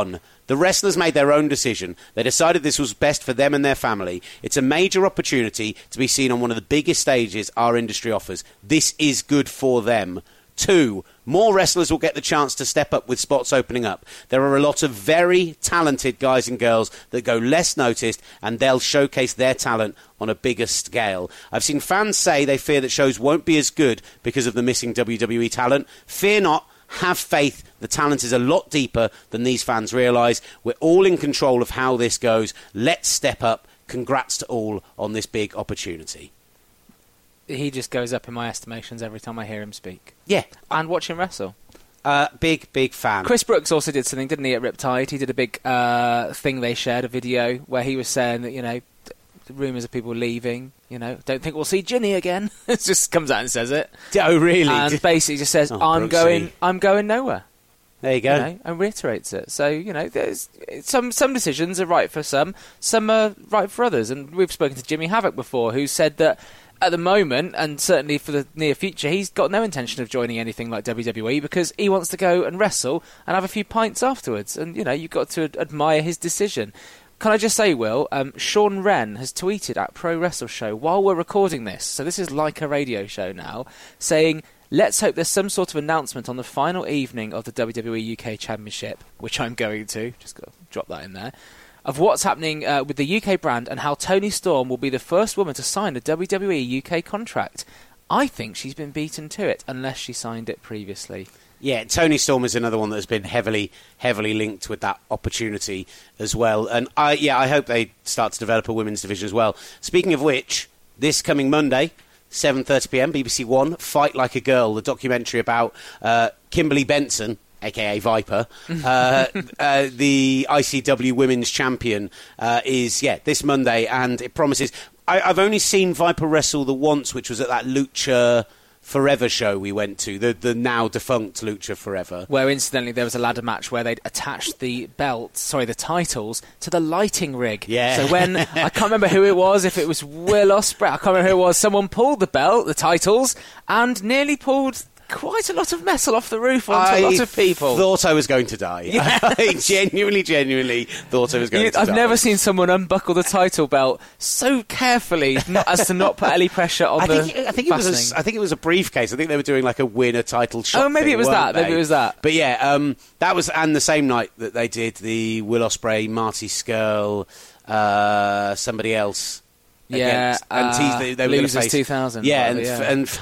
The wrestlers made their own decision. They decided this was best for them and their family. It's a major opportunity to be seen on one of the biggest stages our industry offers. This is good for them. Two, more wrestlers will get the chance to step up with spots opening up. There are a lot of very talented guys and girls that go less noticed, and they'll showcase their talent on a bigger scale. I've seen fans say they fear that shows won't be as good because of the missing W W E talent. Fear not. Have faith. The talent is a lot deeper than these fans realise. We're all in control of how this goes. Let's step up. Congrats to all on this big opportunity. He just goes up in my estimations every time I hear him speak. Yeah. And watch him wrestle. Uh, big, big fan. Chris Brooks also did something, didn't he, at Riptide? He did a big uh, thing they shared, a video, where he was saying that, you know, the rumours of people leaving, you know, don't think we'll see Ginny again. It just comes out and says it. Oh, really? And basically just says, oh, I'm Brooksy. going I'm going nowhere. There you go. You know, and reiterates it. So, you know, there's some some decisions are right for some, some are right for others. And we've spoken to Jimmy Havoc before, who said that at the moment, and certainly for the near future, he's got no intention of joining anything like W W E because he wants to go and wrestle and have a few pints afterwards. And, you know, you've got to ad- admire his decision. Can I just say, Will, um, Sean Wren has tweeted at Pro Wrestle Show while we're recording this, so this is like a radio show now, saying, let's hope there's some sort of announcement on the final evening of the W W E U K Championship, which I'm going to, just got to drop that in there, of what's happening uh, with the U K brand and how Toni Storm will be the first woman to sign a W W E U K contract. I think she's been beaten to it, unless she signed it previously. Yeah, Toni Storm is another one that's been heavily, heavily linked with that opportunity as well. And I, yeah, I hope they start to develop a women's division as well. Speaking of which, this coming Monday, seven thirty p m, B B C One, Fight Like a Girl, the documentary about uh, Kimberly Benson, a k a. Viper, uh, uh, the I C W Women's Champion, uh, is, yeah, this Monday, and it promises... I, I've only seen Viper wrestle the once, which was at that Lucha Forever show we went to, the the now defunct Lucha Forever. Where, incidentally, there was a ladder match where they'd attached the belts, sorry, the titles, to the lighting rig. Yeah. So when, I can't remember who it was, if it was Will Ospreay, I can't remember who it was, someone pulled the belt, the titles, and nearly pulled quite a lot of metal off the roof onto I a lot of people. thought I was going to die. Yeah. I genuinely, genuinely thought I was going You, to I've die. never seen someone unbuckle the title belt so carefully not, as to not put any pressure on I the think, I think it was fastening. a, I think it was a briefcase. I think they were doing like a winner title shot. Oh, maybe thing, it was weren't that. Maybe they? it was that. But yeah, um, that was and the same night that they did the Will Ospreay, Marty Scurll, uh, somebody else. Yeah, against, and uh, teased they, they were going to Losers face two thousand. Yeah, and whatever, yeah. and.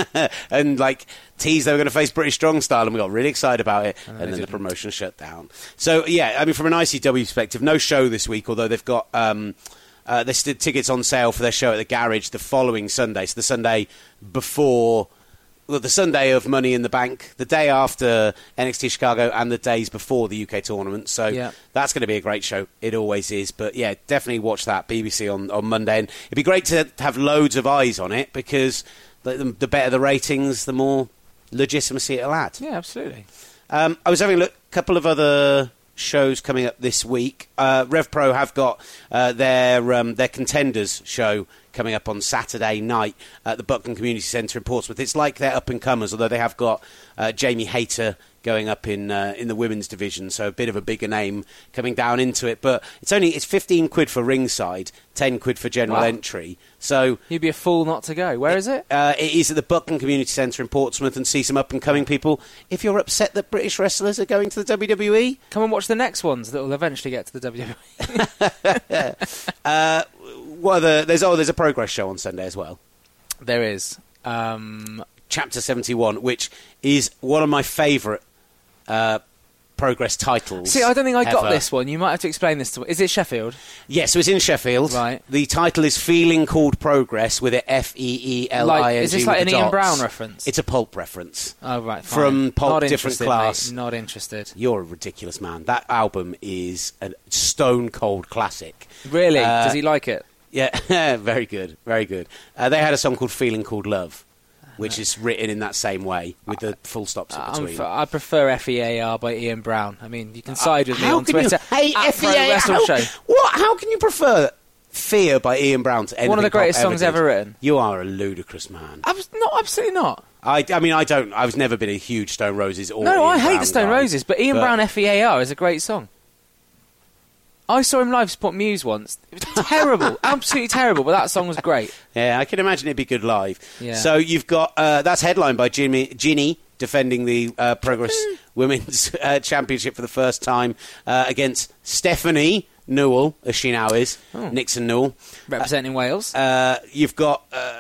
and like teased they were going to face British Strong Style, and we got really excited about it, and then didn't. the promotion shut down. So yeah, I mean, from an I C W perspective, no show this week, although they've got um, uh, there's still tickets on sale for their show at the Garage the following Sunday, so the Sunday before. Well, the Sunday of Money in the Bank, the day after N X T Chicago, and the days before the U K tournament. So yeah. That's going to be a great show. It always is. But yeah, definitely watch that, B B C on, on Monday. And it'd be great to have loads of eyes on it, because the, the better the ratings, the more legitimacy it'll add. Yeah, absolutely. Um, I was having a look, a couple of other shows coming up this week. Uh, RevPro have got uh, their um, their Contenders show coming up on Saturday night at the Buckland Community Centre in Portsmouth. It's like they're up-and-comers, although they have got uh, Jamie Hayter going up in uh, in the women's division, so a bit of a bigger name coming down into it. But it's only it's fifteen quid for ringside, ten quid for general Wow. entry. So You'd be a fool not to go. Where is it? Uh, it is at the Buckland Community Centre in Portsmouth, and see some up-and-coming people. If you're upset that British wrestlers are going to the W W E... Come and watch the next ones that will eventually get to the W W E. uh, what are the, there's, oh, there's a Progress show on Sunday as well. There is. Um, Chapter seventy-one, which is one of my favourite uh, Progress titles. see, I don't think I got ever. this one. You might have to explain this to me. Is it Sheffield? Yeah, so it's in Sheffield. Right. The title is Feeling Called Progress, with it F E E L I N G. Like, is this with like the an Ian dots. Brown reference? It's a pulp reference. Oh, right. Fine. From Pulp Not Different interested, Class. mate. Not interested. You're a ridiculous man. That album is a stone-cold classic. Really? Uh, Does he like it? Yeah, very good, very good. Uh, they had a song called Feeling Called Love, which is written in that same way, with the full stops in I'm between. f- I prefer F E A R by Ian Brown. I mean, you can side with me How on can Twitter. You hate at F E A Pro R? Wrestle How, Show. what? How can you prefer Fear by Ian Brown to anything One of the greatest Pop songs did? ever written. You are a ludicrous man. I was not absolutely not. I, I mean, I don't. I've never been a huge Stone Roses or No, Ian I hate Brown the Stone guy, Roses, but Ian but Brown F E A R is a great song. I saw him live support Muse once. It was terrible, absolutely terrible, but that song was great. Yeah, I can imagine it'd be good live. Yeah. So you've got, uh, that's headlined by Jimmy, Ginny defending the uh, Progress Women's uh, Championship for the first time uh, against Stephanie Newell, as she now is, Oh. Nixon Newell. Representing Wales. Uh, you've got... Uh,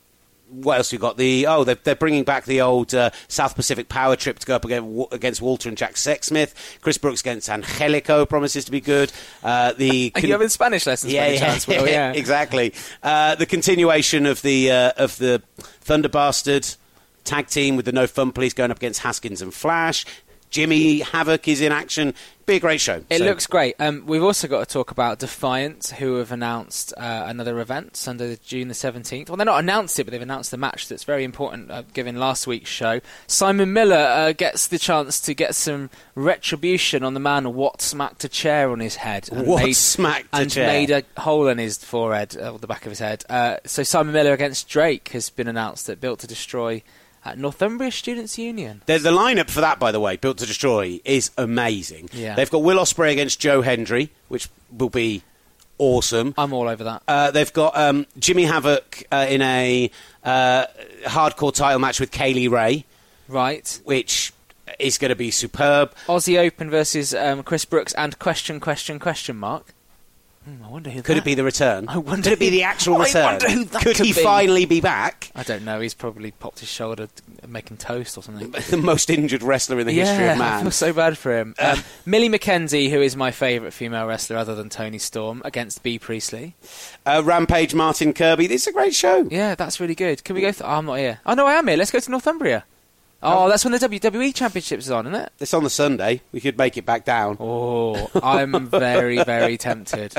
What else you got? The oh, they're, they're bringing back the old uh, South Pacific Power Trip to go up against, against Walter and Jack Sexsmith. Chris Brooks against Angelico promises to be good. Uh, the Are con- you having Spanish lessons? yeah, by any yeah, chance, Will? yeah, exactly. Uh, the continuation of the uh, of the Thunder Bastard tag team with the No Fun Police going up against Haskins and Flash. Jimmy Havoc is in action. Be a great show. It So- looks great. Um, we've also got to talk about Defiant, who have announced uh, another event Sunday, June the seventeenth. Well, they've not announced it, but they've announced the match that's very important, uh, given last week's show. Simon Miller uh, gets the chance to get some retribution on the man what smacked a chair on his head. And What made, smacked a and chair? made a hole in his forehead, uh, or the back of his head. Uh, so Simon Miller against Drake has been announced at Built to Destroy at Northumbria Students' Union. There's the lineup for that, by the way, Built to Destroy, is amazing. Yeah. They've got Will Ospreay against Joe Hendry, which will be awesome. I'm all over that. Uh, they've got um, Jimmy Havoc uh, in a uh, hardcore title match with Kaylee Ray, Right. which is going to be superb. Aussie Open versus um, Chris Brooks and question, question, question mark. Hmm, I wonder who Could that... it be the return? I wonder Could it be who- the actual I return? wonder who that could, could he be. finally be back? I don't know. He's probably popped his shoulder t- making toast or something. The most injured wrestler in the yeah, history of I man. feel so bad for him. Um, Millie McKenzie, who is my favourite female wrestler other than Toni Storm, against Bea Priestley. Uh, Rampage, Martin Kirby. This is a great show. Yeah, that's really good. Can we go... Th- oh, I'm not here. Oh, no, I am here. Let's go to Northumbria. Oh, that's when the W W E Championships is on, isn't it? It's on the Sunday. We could make it back down. Oh, I'm very, very tempted.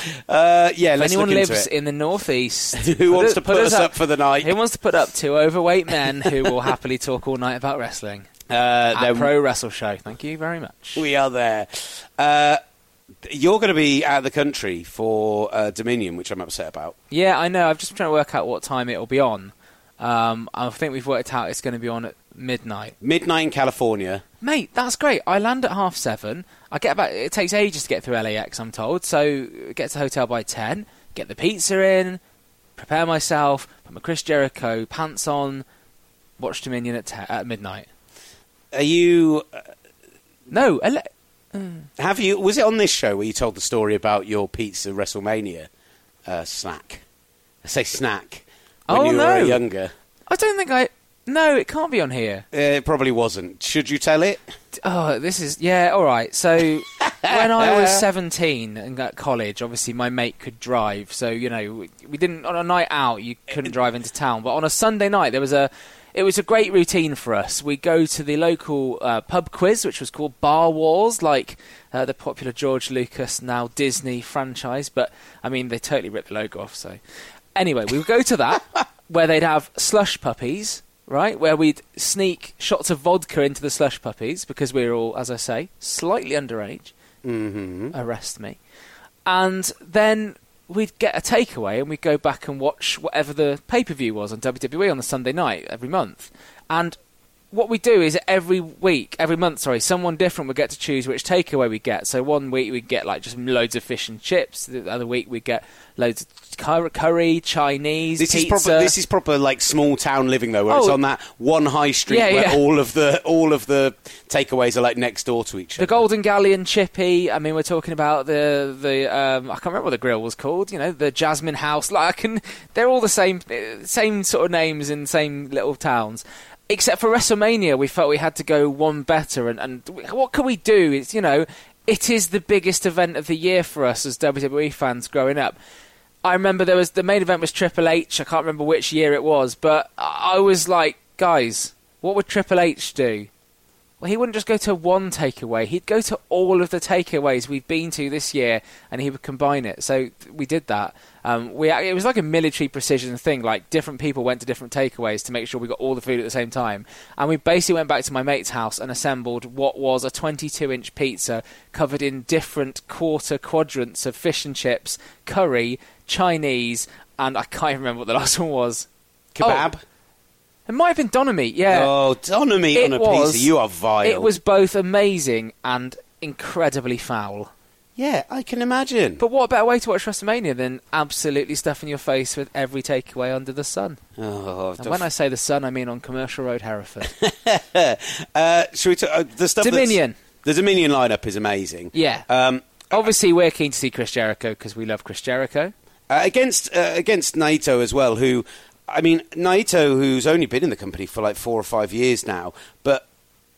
Uh, yeah, If let's anyone look into lives it. in the northeast, Who wants to put us up for the night? Who wants to put up two overweight men who will happily talk all night about wrestling? Uh, At then Pro Wrestle Show. Thank you very much. we are there. Uh, you're going to be out of the country for uh, Dominion, which I'm upset about. Yeah, I know. I've just been trying to work out what time it'll be on. Um, I think we've worked out it's going to be on at midnight. Midnight in California. Mate, that's great. I land at half seven. I get about. It takes ages to get through L A X, I'm told. So get to the hotel by ten. Get the pizza in. Prepare myself. Put my Chris Jericho pants on. Watch Dominion at, te- at midnight. Are you? No, ele- Have you? Was it on this show where you told the story about your pizza WrestleMania uh, snack? I say snack. When Oh, you no. were younger. I don't think I. No, it can't be on here. Uh, it probably wasn't. Should you tell it? Oh, this is yeah. All right. So when I was seventeen and at college, obviously my mate could drive. So you know, we, we didn't on a night out. You couldn't drive into town. But on a Sunday night, there was a. It was a great routine for us. We go to the local uh, pub quiz, which was called Bar Wars, like uh, the popular George Lucas, now Disney franchise. But I mean, they totally ripped the logo off. So anyway, we would go to that where they'd have slush puppies. Right, where we'd sneak shots of vodka into the slush puppies because we were all, as I say, slightly underage. Mm-hmm. Arrest me. And then we'd get a takeaway and we'd go back and watch whatever the pay-per-view was on W W E on the Sunday night every month. And what we do is every week, every month, sorry, someone different would get to choose which takeaway we get. So one week we'd get like just loads of fish and chips. The other week we'd get loads of cur- curry, Chinese, This pizza. is proper. This is proper like small town living though, where it's Oh. on that one high street Yeah, where yeah. all of the all of the takeaways are like next door to each The other. Golden Galleon Chippy. I mean, we're talking about the the um, I can't remember what the grill was called. You know, the Jasmine House. Like, I can. They're all the same, same sort of names in same little towns. Except for WrestleMania, we felt we had to go one better. And, and what can we do? It's, you know, it is the biggest event of the year for us as W W E fans growing up. I remember there was the main event was Triple H. I can't remember which year it was, but I was like, guys, what would Triple H do? Well, he wouldn't just go to one takeaway. He'd go to all of the takeaways we've been to this year, and he would combine it. So we did that. Um, we it was like a military precision thing. Like, different people went to different takeaways to make sure we got all the food at the same time. And we basically went back to my mate's house and assembled what was a twenty-two inch pizza covered in different quarter quadrants of fish and chips, curry, Chinese, and I can't remember what the last one was. Kebab. Oh, it might have been doner meat, yeah. Oh, doner meat on a was, pizza. You are vile. It was both amazing and incredibly foul. Yeah, I can imagine. But what a better way to watch WrestleMania than absolutely stuffing your face with every takeaway under the sun? Oh, and when I say the sun, I mean on Commercial Road, Hereford. uh, should we talk, uh, the stuff Dominion. The Dominion lineup is amazing. Yeah. Um, Obviously, we're keen to see Chris Jericho because we love Chris Jericho. Uh, against uh, against Naito as well, who, I mean, Naito, who's only been in the company for like four or five years now, but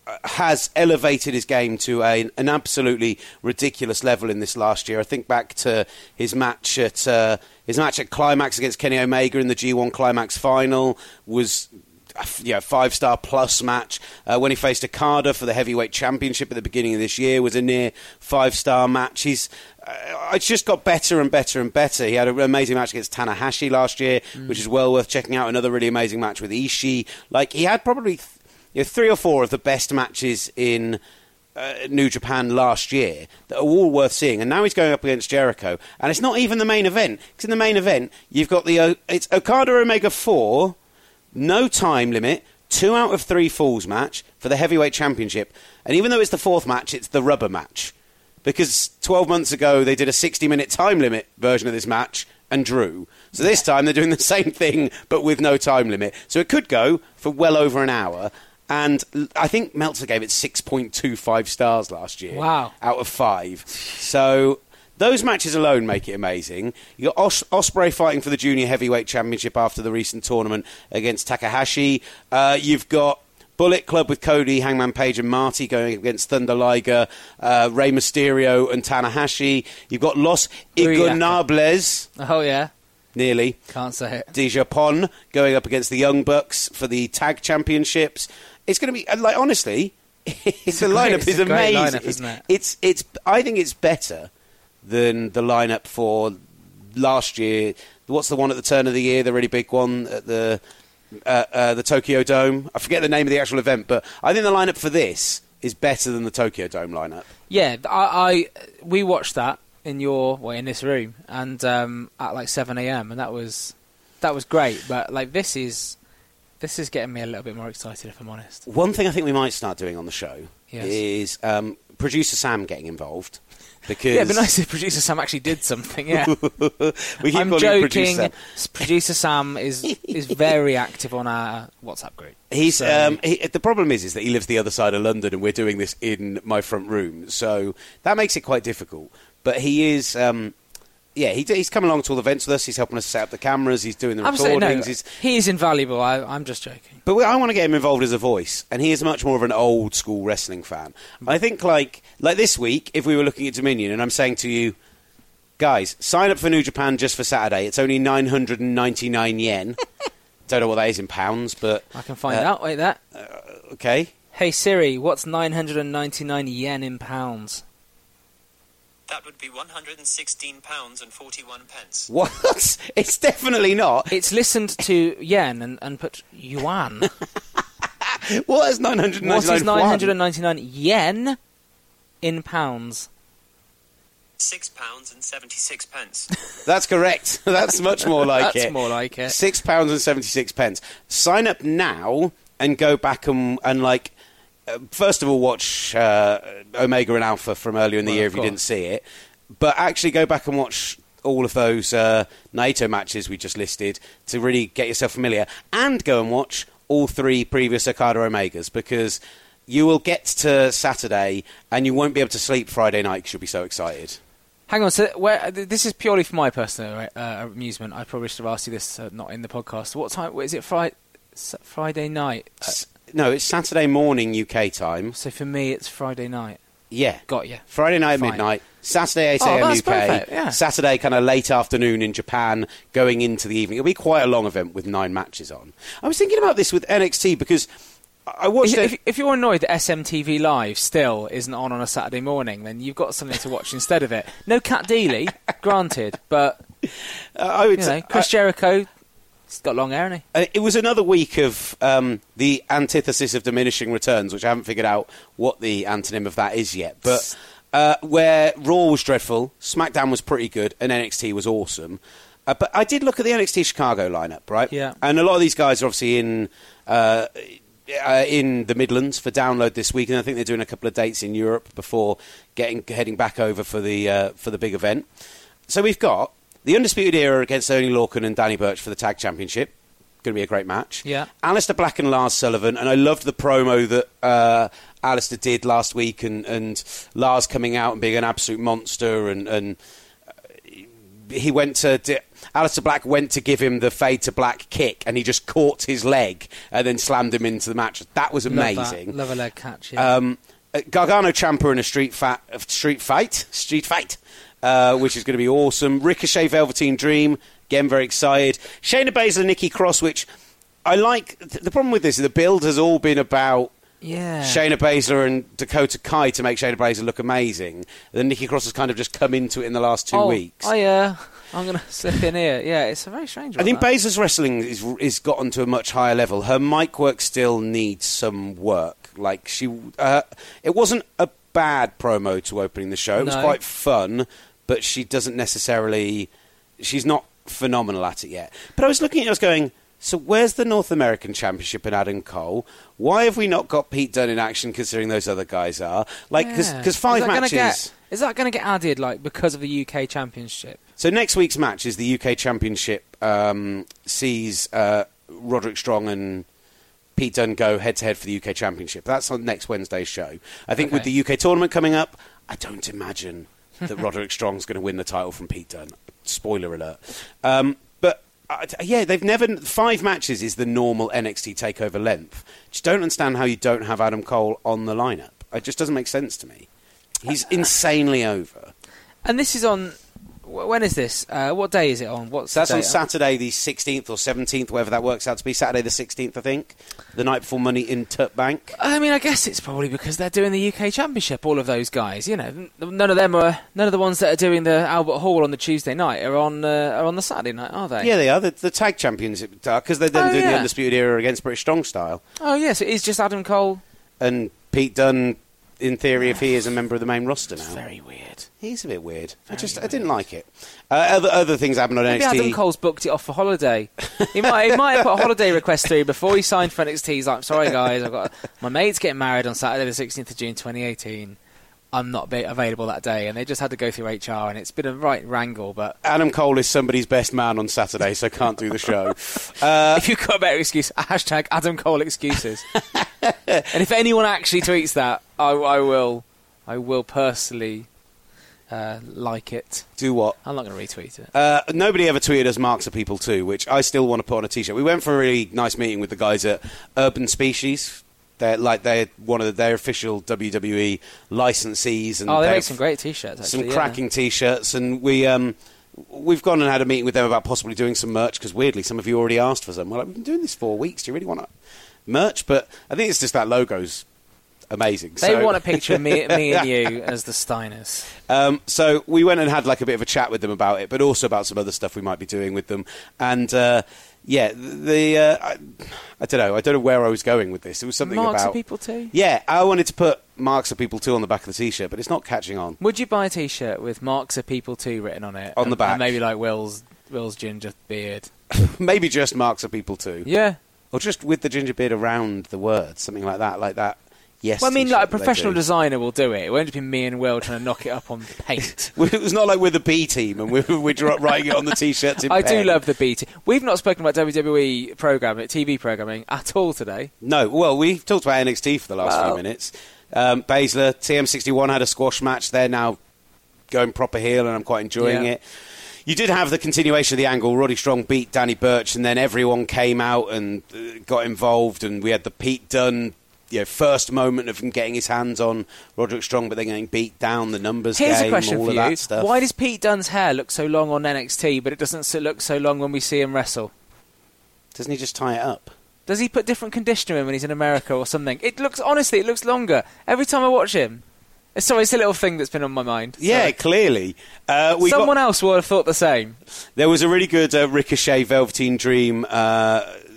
has elevated his game to a, an absolutely ridiculous level in this last year. I think back to his match at uh, his match at Climax against Kenny Omega in the G one Climax final was, yeah, five-star plus match. Uh, when he faced Okada for the heavyweight championship at the beginning of this year was a near five-star match. He's uh, it's just got better and better and better. He had an amazing match against Tanahashi last year, mm. which is well worth checking out. Another really amazing match with Ishii. Like, he had probably th- you know, three or four of the best matches in uh, New Japan last year that are all worth seeing. And now he's going up against Jericho. And it's not even the main event. Because in the main event, you've got the... Uh, it's Okada Omega four... No time limit, two out of three falls match for the heavyweight championship. And even though it's the fourth match, it's the rubber match. Because twelve months ago, they did a sixty-minute time limit version of this match and drew. So this time, they're doing the same thing, but with no time limit. So it could go for well over an hour. And I think Meltzer gave it six point two five stars last year. Wow. Out of five. So... those matches alone make it amazing. You've got Os- Ospreay fighting for the Junior Heavyweight Championship after the recent tournament against Takahashi. Uh, you've got Bullet Club with Cody, Hangman Page and Marty going against Thunder Liger, uh, Rey Mysterio and Tanahashi. You've got Los Ingobernables. Oh, yeah. Nearly. Can't say it. De Japon going up against the Young Bucks for the Tag Championships. It's going to be, like, honestly, it's the lineup it's is a great amazing. Lineup, isn't it? It's, it's, it's, I think it's better than the lineup for last year. What's the one at the turn of the year, the really big one at the uh, uh, the Tokyo Dome? I forget the name of the actual event, but I think the lineup for this is better than the Tokyo Dome lineup. Yeah, I, I we watched that in your well, in this room and um, at like seven a.m. and that was that was great. But like this is this is getting me a little bit more excited, if I'm honest. One thing I think we might start doing on the show yes. is um, producer Sam getting involved. Because yeah, it'd be nice if producer Sam actually did something. Yeah, we keep I'm joking. Producer, producer Sam is is very active on our WhatsApp group. He's so. um, he, the problem is is that he lives the other side of London, and we're doing this in my front room, so that makes it quite difficult. But he is. Um, Yeah, he, he's come along to all the events with us. He's helping us set up the cameras. He's doing the Absolutely recordings. No, he's, he is invaluable. I, I'm just joking. But we, I want to get him involved as a voice, and he is much more of an old school wrestling fan. I think, like like this week, if we were looking at Dominion, and I'm saying to you, guys, sign up for New Japan just for Saturday. It's only nine hundred ninety-nine yen. Don't know what that is in pounds, but I can find uh, out. Wait, that. Uh, okay. Hey Siri, what's nine hundred ninety-nine yen in pounds? That would be one hundred sixteen pounds and forty-one pence. What? It's definitely not. It's listened to yen and, and put yuan. What is nine hundred ninety-nine? What is nine hundred ninety-nine yen in pounds? Six pounds and seventy-six pence. That's correct. That's much more like That's it. That's more like it. Six pounds and seventy-six pence. Sign up now and go back and, and like... Uh, first of all, watch uh, Omega and Alpha from earlier in the well, year if you didn't see it. But actually go back and watch all of those uh, Naito matches we just listed to really get yourself familiar. And go and watch all three previous Okada Omegas, because you will get to Saturday and you won't be able to sleep Friday night because you'll be so excited. Hang on, so where, this is purely for my personal uh, amusement. I probably should have asked you this uh, not in the podcast. What time? What, is it Friday, Friday night? Uh, No, it's Saturday morning U K time. So for me, it's Friday night. Yeah. Got you. Friday night at Fine. midnight, Saturday eight Oh, a.m. that's U K, perfect, yeah. Saturday kind of late afternoon in Japan, going into the evening. It'll be quite a long event with nine matches on. I was thinking about this with N X T because I watched If, it. if, if you're annoyed that S M T V Live still isn't on on a Saturday morning, then you've got something to watch instead of it. No Cat Deely, granted, but Uh, I would you know, say, Chris I- Jericho, he's got long hair, hasn't he? Uh, It was another week of um, the antithesis of diminishing returns, which I haven't figured out what the antonym of that is yet. But uh, where Raw was dreadful, SmackDown was pretty good, and N X T was awesome. Uh, but I did look at the N X T Chicago lineup, right? Yeah. And a lot of these guys are obviously in uh, uh, in the Midlands for Download this week, and I think they're doing a couple of dates in Europe before getting heading back over for the uh, for the big event. So we've got the Undisputed Era against Ernie Lorcan and Danny Burch for the Tag Championship. Going to be a great match. Yeah. Alistair Black and Lars Sullivan, and I loved the promo that uh, Alistair did last week, and, and Lars coming out and being an absolute monster, and, and he went to... Di- Alistair Black went to give him the fade to black kick, and he just caught his leg and then slammed him into the match. That was amazing. Love, that. Love a leg catch, yeah. Um, Gargano Ciampa in a street, fa- street fight, street fight, uh, which is going to be awesome. Ricochet Velveteen Dream, again very excited. Shayna Baszler, Nikki Cross, which I like. The problem with this is the build has all been about yeah. Shayna Baszler and Dakota Kai to make Shayna Baszler look amazing. Then Nikki Cross has kind of just come into it in the last two oh, weeks. I, uh, I'm going to slip in here. Yeah, it's a very strange one. I think that. Baszler's wrestling is is gotten to a much higher level. Her mic work still needs some work. Like she, uh, it wasn't a bad promo to opening the show. It was No. quite fun, but she doesn't necessarily. She's not phenomenal at it yet. But I was looking at it, I was going, so where's the North American Championship and Adam Cole? Why have we not got Pete Dunne in action, considering those other guys are? Like, because Yeah. five is that matches. Gonna get, is that going to get added, like, because of the U K Championship? So next week's match is the U K Championship. Um, sees uh, Roderick Strong and Pete Dunne go head-to-head for the U K Championship. That's on next Wednesday's show. I think Okay. with the U K tournament coming up, I don't imagine that Roderick Strong's going to win the title from Pete Dunne. Spoiler alert. Um, but, uh, yeah, they've never... Five matches is the normal N X T TakeOver length. Just don't understand how you don't have Adam Cole on the lineup. It just doesn't make sense to me. He's insanely over. And this is on... When is this? Uh, what day is it on? What's So that's the on date? Saturday the sixteenth or seventeenth, whatever that works out to be. Saturday the sixteenth, I think. The night before Money in Tut Bank. I mean, I guess it's probably because they're doing the U K Championship, all of those guys. You know, none of them are... None of the ones that are doing the Albert Hall on the Tuesday night are on uh, are on the Saturday night, are they? Yeah, they are. The, the tag champions, because they're then Oh, doing the yeah. Undisputed Era against British Strong Style. Oh, yes, it is just Adam Cole. And Pete Dunne, in theory, if he is a member of the main roster now. Very weird. He's a bit weird. I Very just I weird. didn't like it. Uh, other other things happened on Maybe N X T. Adam Cole's booked it off for holiday. He might, he might have put a holiday request through before he signed for N X T. He's like, sorry guys, I've got my mate's getting married on Saturday the sixteenth of June twenty eighteen. I'm not be- available that day, and they just had to go through H R, and it's been a right wrangle. But Adam Cole is somebody's best man on Saturday, so can't do the show. Uh, if you've got a better excuse, hashtag Adam Cole excuses. And if anyone actually tweets that, I, I will, I will personally uh, like it. do what? I'm not going to retweet it. Uh, nobody ever tweeted us Marks of People too, which I still want to put on a T-shirt. We went for a really nice meeting with the guys at Urban Species. They're like they're one of the, their official W W E licensees, and Oh, they they make have some great T-shirts. Actually, some yeah. cracking T-shirts. And we um, we've gone and had a meeting with them about possibly doing some merch, because weirdly some of you already asked for some. We're like, we've been doing this four weeks. Do you really want to merch? But I think it's just that logo's amazing. They so, want a picture of me, me and you as the Steiners. Um, so we went and had like a bit of a chat with them about it, but also about some other stuff we might be doing with them. And uh, yeah, the uh, I, I don't know. I don't know where I was going with this. It was something Marks about of People too. Yeah, I wanted to put Marks of People too on the back of the T-shirt, but it's not catching on. Would you buy a T-shirt with Marks of People too written on it? On and, the back. and maybe like Will's Will's ginger beard. Maybe just Marks of People too. Yeah. Or just with the ginger beard around the words, something like that, like that. Yes. Well, I mean, T-shirt like a that they professional do. designer will do it. It won't just be me and Will trying to knock it up on paint. It was not like we're the B team and we're, we're dra- writing it on the T-shirts in I do pen. love the B T. We've not spoken about W W E programming, T V programming at all today. No, well, we've talked about N X T for the last Well. few minutes. Um, Baszler, T M sixty-one had a squash match. They're now going proper heel, and I'm quite enjoying Yeah. it. You did have the continuation of the angle. Roddy Strong beat Danny Burch, and then everyone came out and uh, got involved, and we had the Pete Dunne, you know, first moment of him getting his hands on Roderick Strong, but then getting beat down, the numbers Here's game, a question all for of you. that stuff. Why does Pete Dunne's hair look so long on N X T, but it doesn't so- look so long when we see him wrestle? Doesn't he just tie it up? Does he put different conditioner in when he's in America or something? It looks, honestly, it looks longer. Every time I watch him. Sorry, it's a little thing that's been on my mind. Yeah, Sorry. clearly. Uh, we Someone got, else would have thought the same. there was a really good uh, Ricochet Velveteen Dream uh,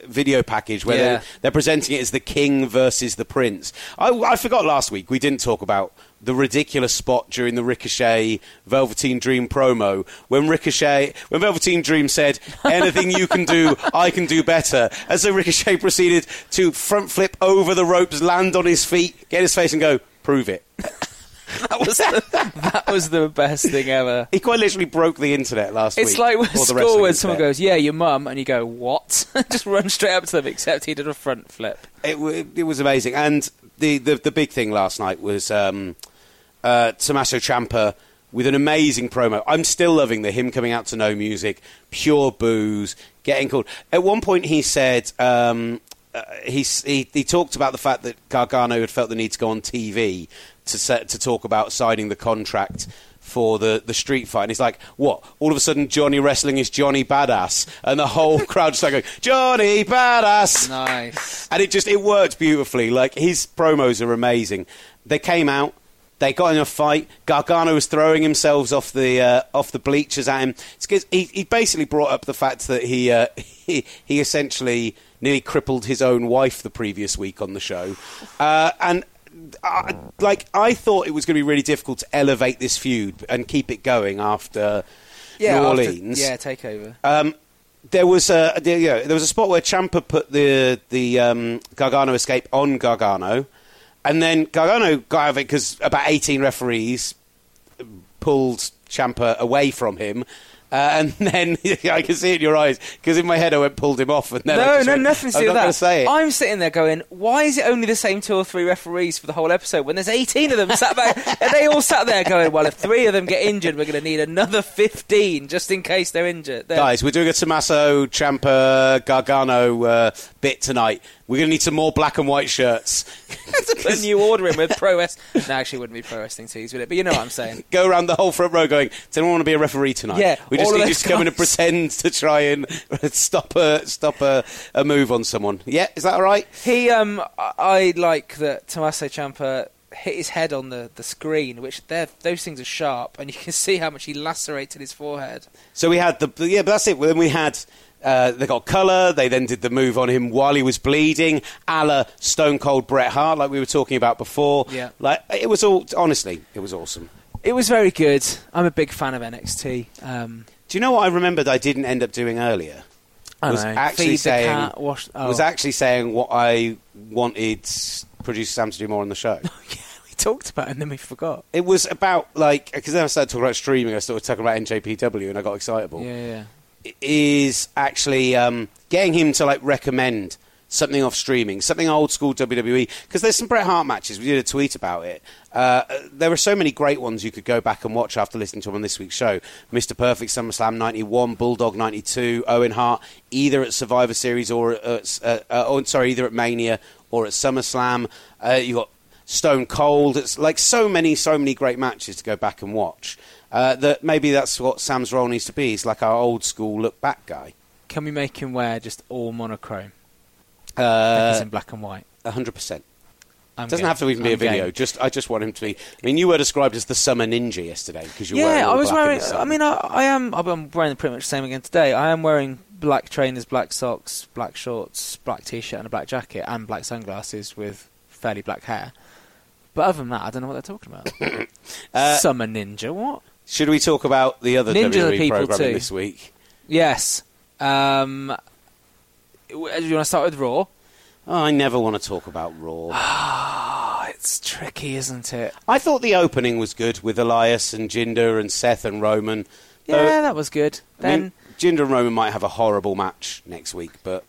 video package where Yeah. they're, they're presenting it as the king versus the prince. I, I forgot last week we didn't talk about the ridiculous spot during the Ricochet Velveteen Dream promo when Ricochet, when Velveteen Dream said, anything you can do, I can do better, as the Ricochet proceeded to front flip over the ropes, land on his feet, get his face and go, prove it. That was the, that was the best thing ever. He quite literally broke the internet last It's week. like with or the school wrestling when someone internet. goes, yeah, your mum, and you go, what? Just run straight up to them, except he did a front flip. It, w- it was amazing. And the, the, the big thing last night was um, uh, Tommaso Ciampa with an amazing promo. I'm still loving the him coming out to no music, pure booze, getting called. At one point he said... Um, Uh, he, he he talked about the fact that Gargano had felt the need to go on T V to set, to talk about signing the contract for the, the street fight. And he's like, what? All of a sudden Johnny Wrestling is Johnny Badass. And the whole crowd just like going, Johnny Badass! Nice. And it just, it worked beautifully. Like, his promos are amazing. They came out. They got in a fight. Gargano was throwing himself off the uh, off the bleachers at him. It's 'cause he, he basically brought up the fact that he, uh, he he essentially nearly crippled his own wife the previous week on the show, uh, and uh, like I thought it was going to be really difficult to elevate this feud and keep it going after Yeah, New after- Orleans. yeah, takeover. Um, there was a there, you know, there was a spot where Ciampa put the the um, Gargano escape on Gargano. And then Gargano got out of it because about eighteen referees pulled Ciampa away from him. Uh, and then I can see it in your eyes because in my head I went pulled him off. And then I No, just no, went, nothing to I'm do not with going that. to say it. I'm sitting there going, why is it only the same two or three referees for the whole episode when there's eighteen of them sat back? And they all sat there going, well, if three of them get injured, we're going to need another fifteen just in case they're injured. They're- Guys, we're doing a Tommaso Ciampa Gargano uh, bit tonight. We're going to need some more black and white shirts. Can you order him with pro wrestling? No, actually, it wouldn't be pro wrestling tees, would it? But you know what I'm saying. Go around the whole front row going, does anyone want to be a referee tonight? Yeah, we just all of need you those to come in and guys. pretend to try and stop a stop a, a move on someone. Yeah, is that all right? He, um, I, I like that Tommaso Ciampa hit his head on the, the screen, which they're- those things are sharp, and you can see how much he lacerated his forehead. So we had the yeah, but that's it. Then we had uh, they got colour. They then did the move on him while he was bleeding, a la Stone Cold Bret Hart, like we were talking about before. Yeah. Like it was all honestly, it was awesome. It was very good. I'm a big fan of N X T. Um, Do you know what I remembered I didn't end up doing earlier? I was don't know, actually feed the saying cat, wash- oh. was actually saying what I wanted producer Sam to do more on the show. Yeah, we talked about it and then we forgot. It was about like because then I started talking about streaming. I started talking about N J P W and I got excitable. Yeah, yeah. Is actually um, getting him to like recommend something off streaming, something old school W W E, because there's some Bret Hart matches. We did a tweet about it. Uh, there are so many great ones you could go back and watch after listening to them on this week's show. Mister Perfect, SummerSlam ninety-one, Bulldog ninety-two, Owen Hart, either at Survivor Series or at, uh, uh, oh, sorry, either at Mania or at SummerSlam. Uh, you got Stone Cold. It's like so many, so many great matches to go back and watch. Uh, that maybe that's what Sam's role needs to be. He's like our old school look back guy. Can we make him wear just all monochrome? Like Uh, he's in black and white. A hundred percent. I'm Doesn't game. have to even be I'm a video. game. Just I just want him to be. I mean, you were described as the summer ninja yesterday because you were wearing Yeah, all I was black in wearing. the sun. I mean, I, I am. I'm wearing pretty much the same again today. I am wearing black trainers, black socks, black shorts, black t-shirt, and a black jacket, and black sunglasses with fairly black hair. But other than that, I don't know what they're talking about. Uh, Summer ninja, what? Should we talk about the other Ninjas W are W E people programming too. this week? Yes. Um, w- do you want to start with Raw? Oh, I never want to talk about Raw. Oh, it's tricky, isn't it? I thought the opening was good with Elias and Jinder and Seth and Roman. Yeah, Though, that was good. I Then mean, Jinder and Roman might have a horrible match next week, but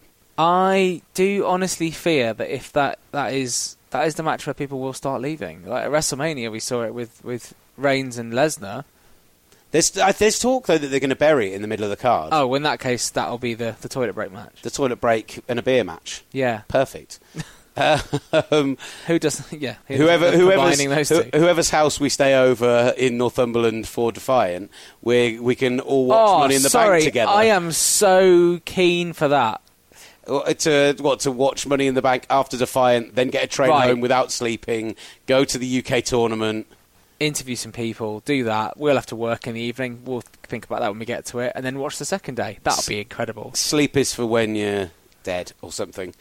I do honestly fear that if that, that is that is the match where people will start leaving. Like at WrestleMania, we saw it with, with Reigns and Lesnar. there's uh, there's talk though that they're going to bury it in the middle of the card. Oh, well, in that case, that'll be the, the toilet break match. The toilet break and a beer match. Yeah. Perfect. uh, um, Who doesn't? Yeah. who whoever doesn't- whoever's, combining those who- two. whoever's house we stay over in Northumberland for Defiant, we we can all watch Oh, Money in the sorry, Bank together. I am so keen for that. Uh, To what to watch Money in the Bank after Defiant, then get a train Right. home without sleeping, go to the U K tournament. Interview some people, do that. We'll have to work in the evening. We'll think about that when we get to it, and then watch the second day. That'll be incredible. Sleep is for when you dead or something.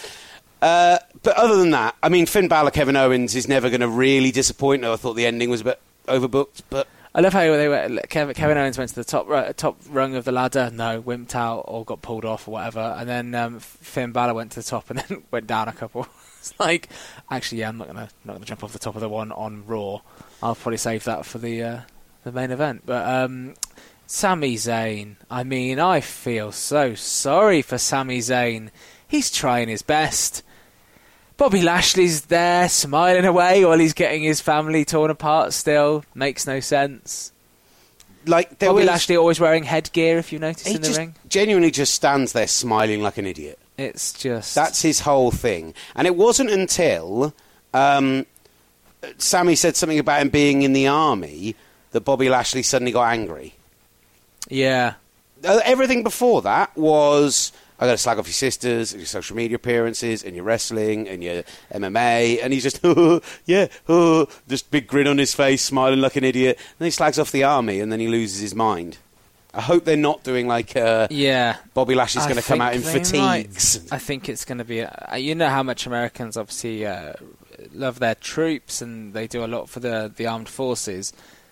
Uh, but other than that, I mean, Finn Balor, Kevin Owens is never going to really disappoint. I thought the ending was a bit overbooked, but I love how they were. Kevin, Kevin Owens went to the top top rung of the ladder, no, wimped out or got pulled off or whatever, and then um, Finn Balor went to the top and then went down a couple. It's like, actually, yeah, I'm not gonna not gonna jump off the top of the one on Raw. I'll probably save that for the uh, the main event. But um, Sami Zayn, I mean, I feel so sorry for Sami Zayn. He's trying his best. Bobby Lashley's there, smiling away while he's getting his family torn apart still. Makes no sense. Like Bobby was, Lashley always wearing headgear, if you notice, he in the just ring. Genuinely just stands there smiling like an idiot. It's just... That's his whole thing. And it wasn't until um, Sammy said something about him being in the army that Bobby Lashley suddenly got angry. Yeah. Uh, everything before that was... I got to slag off your sisters and your social media appearances and your wrestling and your M M A. And he's just, oh, yeah, oh, just big grin on his face, smiling like an idiot. And then he slags off the army and then he loses his mind. I hope they're not doing like uh, yeah. Bobby Lashley's going to come out in they fatigues. Might. I think it's going to be... A, you know how much Americans obviously uh, love their troops and they do a lot for the, the armed forces.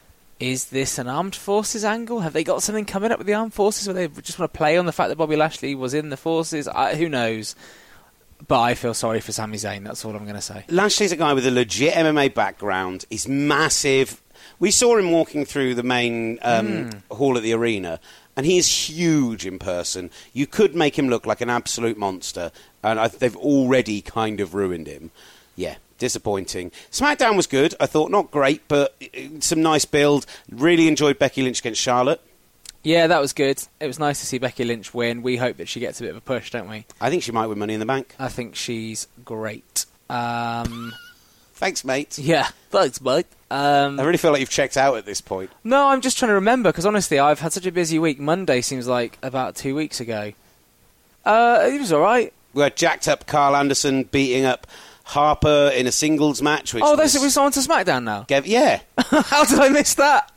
Is this an armed forces angle? Have they got something coming up with the armed forces where they just want to play on the fact that Bobby Lashley was in the forces? I, who knows? But I feel sorry for Sami Zayn. That's all I'm going to say. Lashley's a guy with a legit M M A background. He's massive. We saw him walking through the main um, mm. hall at the arena, and he is huge in person. You could make him look like an absolute monster, and I, they've already kind of ruined him. Yeah. Disappointing. SmackDown was good. I thought not great, but some nice build. Really enjoyed Becky Lynch against Charlotte. Yeah, that was good. It was nice to see Becky Lynch win. We hope that she gets a bit of a push, don't we? I think she might win Money in the Bank. I think she's great. Um, thanks, mate. Yeah, thanks, mate. Um, I really feel like you've checked out at this point. No, I'm just trying to remember, because honestly, I've had such a busy week. Monday seems like about two weeks ago. Uh, it was all right. We had jacked up Carl Anderson beating up Harper in a singles match. Which oh, was... that's on to SmackDown now? Gave... Yeah. How did I miss that?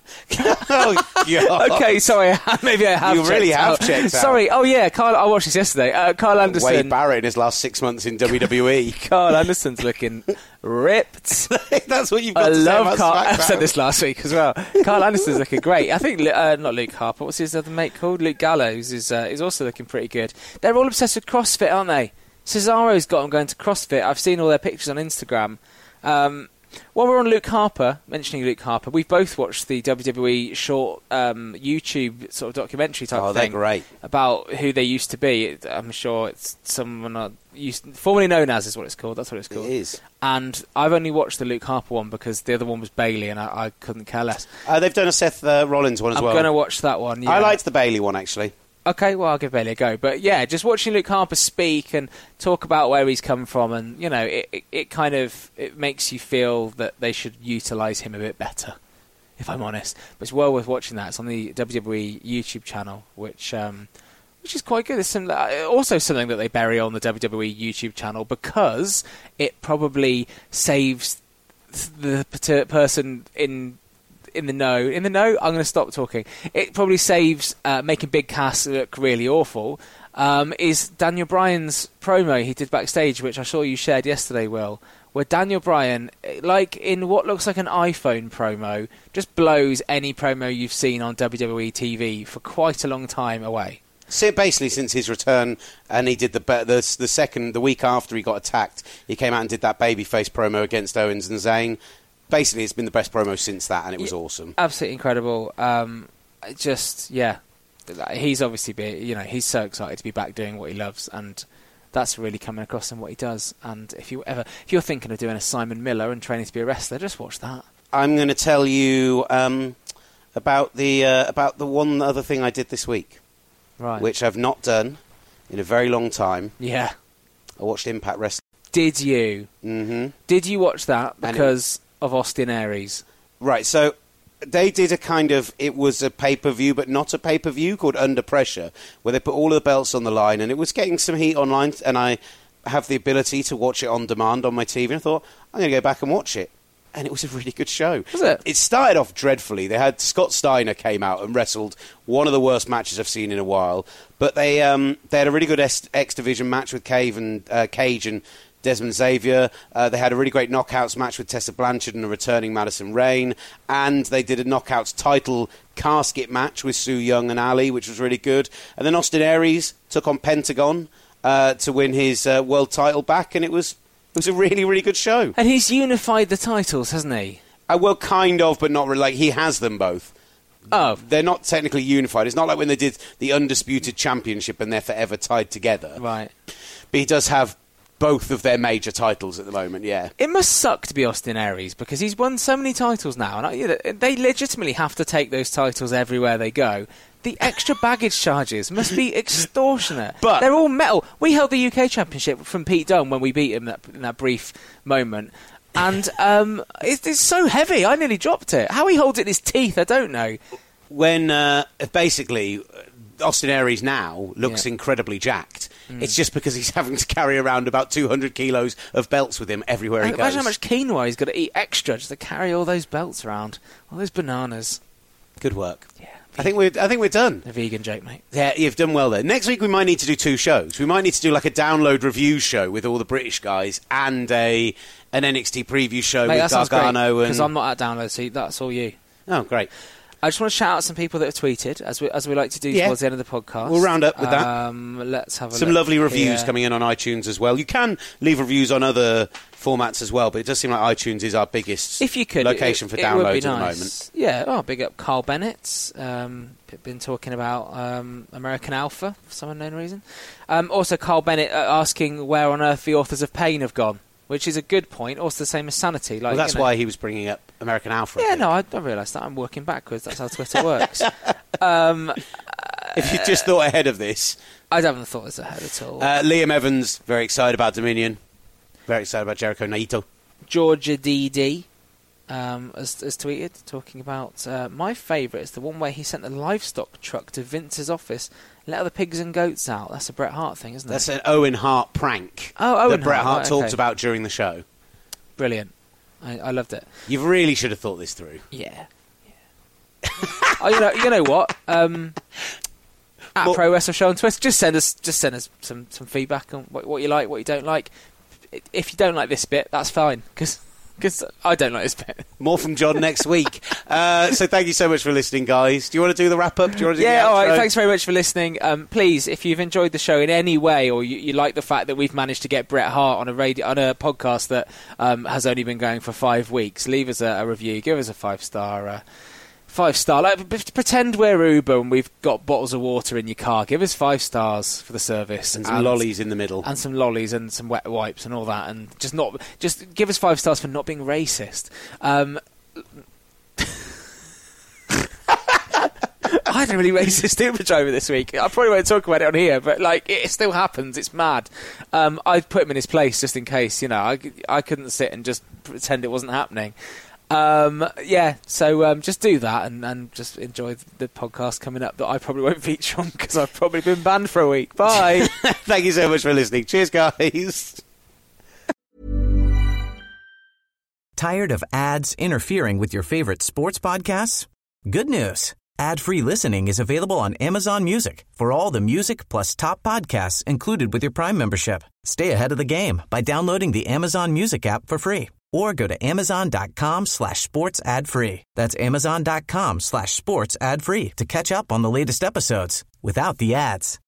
Oh, God. Okay, sorry. Maybe I have You checked really have out. checked out. Sorry. Oh, yeah. Carl, I watched this yesterday. Uh, Carl Anderson. Wade Barrett in his last six months in W W E. Carl Anderson's looking ripped. That's what you've got I to say love about Carl. SmackDown. I've said this last week as well. Carl Anderson's looking great. I think, uh, not Luke Harper. What's his other mate called? Luke Gallows is, uh, is also looking pretty good. They're all obsessed with CrossFit, aren't they? Cesaro's got them going to CrossFit. I've seen all their pictures on Instagram. Um, while we're on Luke Harper, mentioning Luke Harper, we've both watched the W W E short um, YouTube sort of documentary type oh, thing. they're great. About who they used to be. I'm sure it's someone uh, used, formerly known as is what it's called. That's what it's called. It is. And I've only watched the Luke Harper one because the other one was Bayley and I, I couldn't care less. Uh, they've done a Seth uh, Rollins one as I'm well. I'm going to watch that one, yeah. I liked the Bayley one, actually. Okay, well, I'll give Bayley a go. But, yeah, just watching Luke Harper speak and talk about where he's come from and, you know, it, it, it kind of it makes you feel that they should utilise him a bit better, if I'm honest. But it's well worth watching that. It's on the W W E YouTube channel, which um, which is quite good. It's some, also something that they bury on the W W E YouTube channel because it probably saves the person in... In the know, in the know, I'm going to stop talking. It probably saves uh, making Big Cass look really awful. Um, is Daniel Bryan's promo he did backstage, which I saw you shared yesterday, Will, where Daniel Bryan, like in what looks like an iPhone promo, just blows any promo you've seen on W W E T V for quite a long time away. So basically, since his return, and he did the, the the second the week after he got attacked, he came out and did that babyface promo against Owens and Zayn. Basically, it's been the best promo since that, and it was yeah, awesome. Absolutely incredible. Um, just, yeah, he's obviously, be, you know, he's so excited to be back doing what he loves, and that's really coming across in what he does. And if you ever, if you're thinking of doing a Simon Miller and training to be a wrestler, just watch that. I'm going to tell you um, about the uh, about the one other thing I did this week, right? Which I've not done in a very long time. Yeah, I watched Impact Wrestling. Did you? Mm-hmm. Did you watch that because of Austin Aries? Right, so they did a kind of, it was a pay-per-view, but not a pay-per-view, called Under Pressure, where they put all of the belts on the line, and it was getting some heat online, and I have the ability to watch it on demand on my T V, and I thought, I'm going to go back and watch it. And it was a really good show. Was it? It started off dreadfully. They had Scott Steiner came out and wrestled one of the worst matches I've seen in a while. But they um, they had a really good X Division match with Cave and uh, Cage and Desmond Xavier. Uh, they had a really great knockouts match with Tessa Blanchard and a returning Madison Rayne. And they did a knockouts title casket match with Su Yung and Ali, which was really good. And then Austin Aries took on Pentagon uh, to win his uh, world title back, and it was it was a really, really good show. And he's unified the titles, hasn't he? Uh, well, kind of, but not really. Like, he has them both. Oh. They're not technically unified. It's not like when they did the Undisputed Championship and they're forever tied together. Right. But he does have both of their major titles at the moment, yeah. It must suck to be Austin Aries because he's won so many titles now, and I, they legitimately have to take those titles everywhere they go. The extra baggage charges must be extortionate. But they're all metal. We held the U K Championship from Pete Dunne when we beat him that, in that brief moment, and um, it's, it's so heavy. I nearly dropped it. How he holds it in his teeth, I don't know. When uh, basically Austin Aries now looks Yeah. incredibly jacked. Mm. It's just because he's having to carry around about two hundred kilos of belts with him everywhere he Imagine goes. how much quinoa he's got to eat extra just to carry all those belts around. All those bananas. Good work. Yeah. I think we're I think we're done. A vegan joke, mate. Yeah, you've done well there. Next week we might need to do two shows. We might need to do like a download review show with all the British guys and a an N X T preview show Mate, that with sounds great, Gargano because and I'm not at download, so that's all you. Oh, great. I just want to shout out some people that have tweeted, as we as we like to do Yeah. towards the end of the podcast. We'll round up with that. Um, let's have a Some look lovely reviews here. coming in on iTunes as well. You can leave reviews on other formats as well, but it does seem like iTunes is our biggest If you could, location it, for it downloads would be at the nice. moment. Yeah, oh, big up Carl Bennett. Um, been talking about um, American Alpha for some unknown reason. Um, also, Carl Bennett uh, asking where on earth the authors of Pain have gone, which is a good point. Also, the same as Sanity. Like, Well, that's you know. why he was bringing up American Alpha. I Yeah, think. no, I, I realised that. I'm working backwards. That's how Twitter works. um, If you just thought ahead of this. I haven't thought this ahead at all. Uh, Liam Evans, very excited about Dominion. Very excited about Jericho Naito. Georgia D D um, has, has tweeted, talking about uh, my favourite is the one where he sent the livestock truck to Vince's office, let other pigs and goats out. That's a Bret Hart thing, isn't That's it? an Owen Hart prank Oh, Owen that Bret Hart, Hart right, talked okay. about during the show. Brilliant. I, I loved it. You really should have thought this through. Yeah. yeah. oh, you know, you know what? Um, at Well- Pro Wrestling Show on Twitter, just send us, just send us some, some feedback on what, what you like, what you don't like. If you don't like this bit, that's fine, because I don't like this bit. More from John next week. Uh, so thank you so much for listening, guys. Do you want to do the wrap-up? Do you want to do Yeah, the all right. outro? Thanks very much for listening. Um, please, if you've enjoyed the show in any way, or you, you like the fact that we've managed to get Bret Hart on a radio on a podcast that um, has only been going for five weeks, leave us a, a review. Give us a five star. Uh, Five star. Like, p- pretend we're Uber and we've got bottles of water in your car. Give us five stars for the service And some lollies in the middle. and some lollies and some wet wipes and all that, and just not just give us five stars for not being racist. Um, I had a really racist Uber driver this week. I probably won't talk about it on here, but like it still happens. It's mad. Um, I put him in his place just in case. You know, I, I couldn't sit and just pretend it wasn't happening. Um, yeah, so um, just do that and, and just enjoy the podcast coming up that I probably won't feature on because I've probably been banned for a week. Bye. Thank you so much for listening. Cheers, guys. Tired of ads interfering with your favorite sports podcasts? Good news. Ad-free listening is available on Amazon Music for all the music plus top podcasts included with your Prime membership. Stay ahead of the game by downloading the Amazon Music app for free or go to amazon.com slash sports ad free. That's amazon.com slash sports ad free to catch up on the latest episodes without the ads.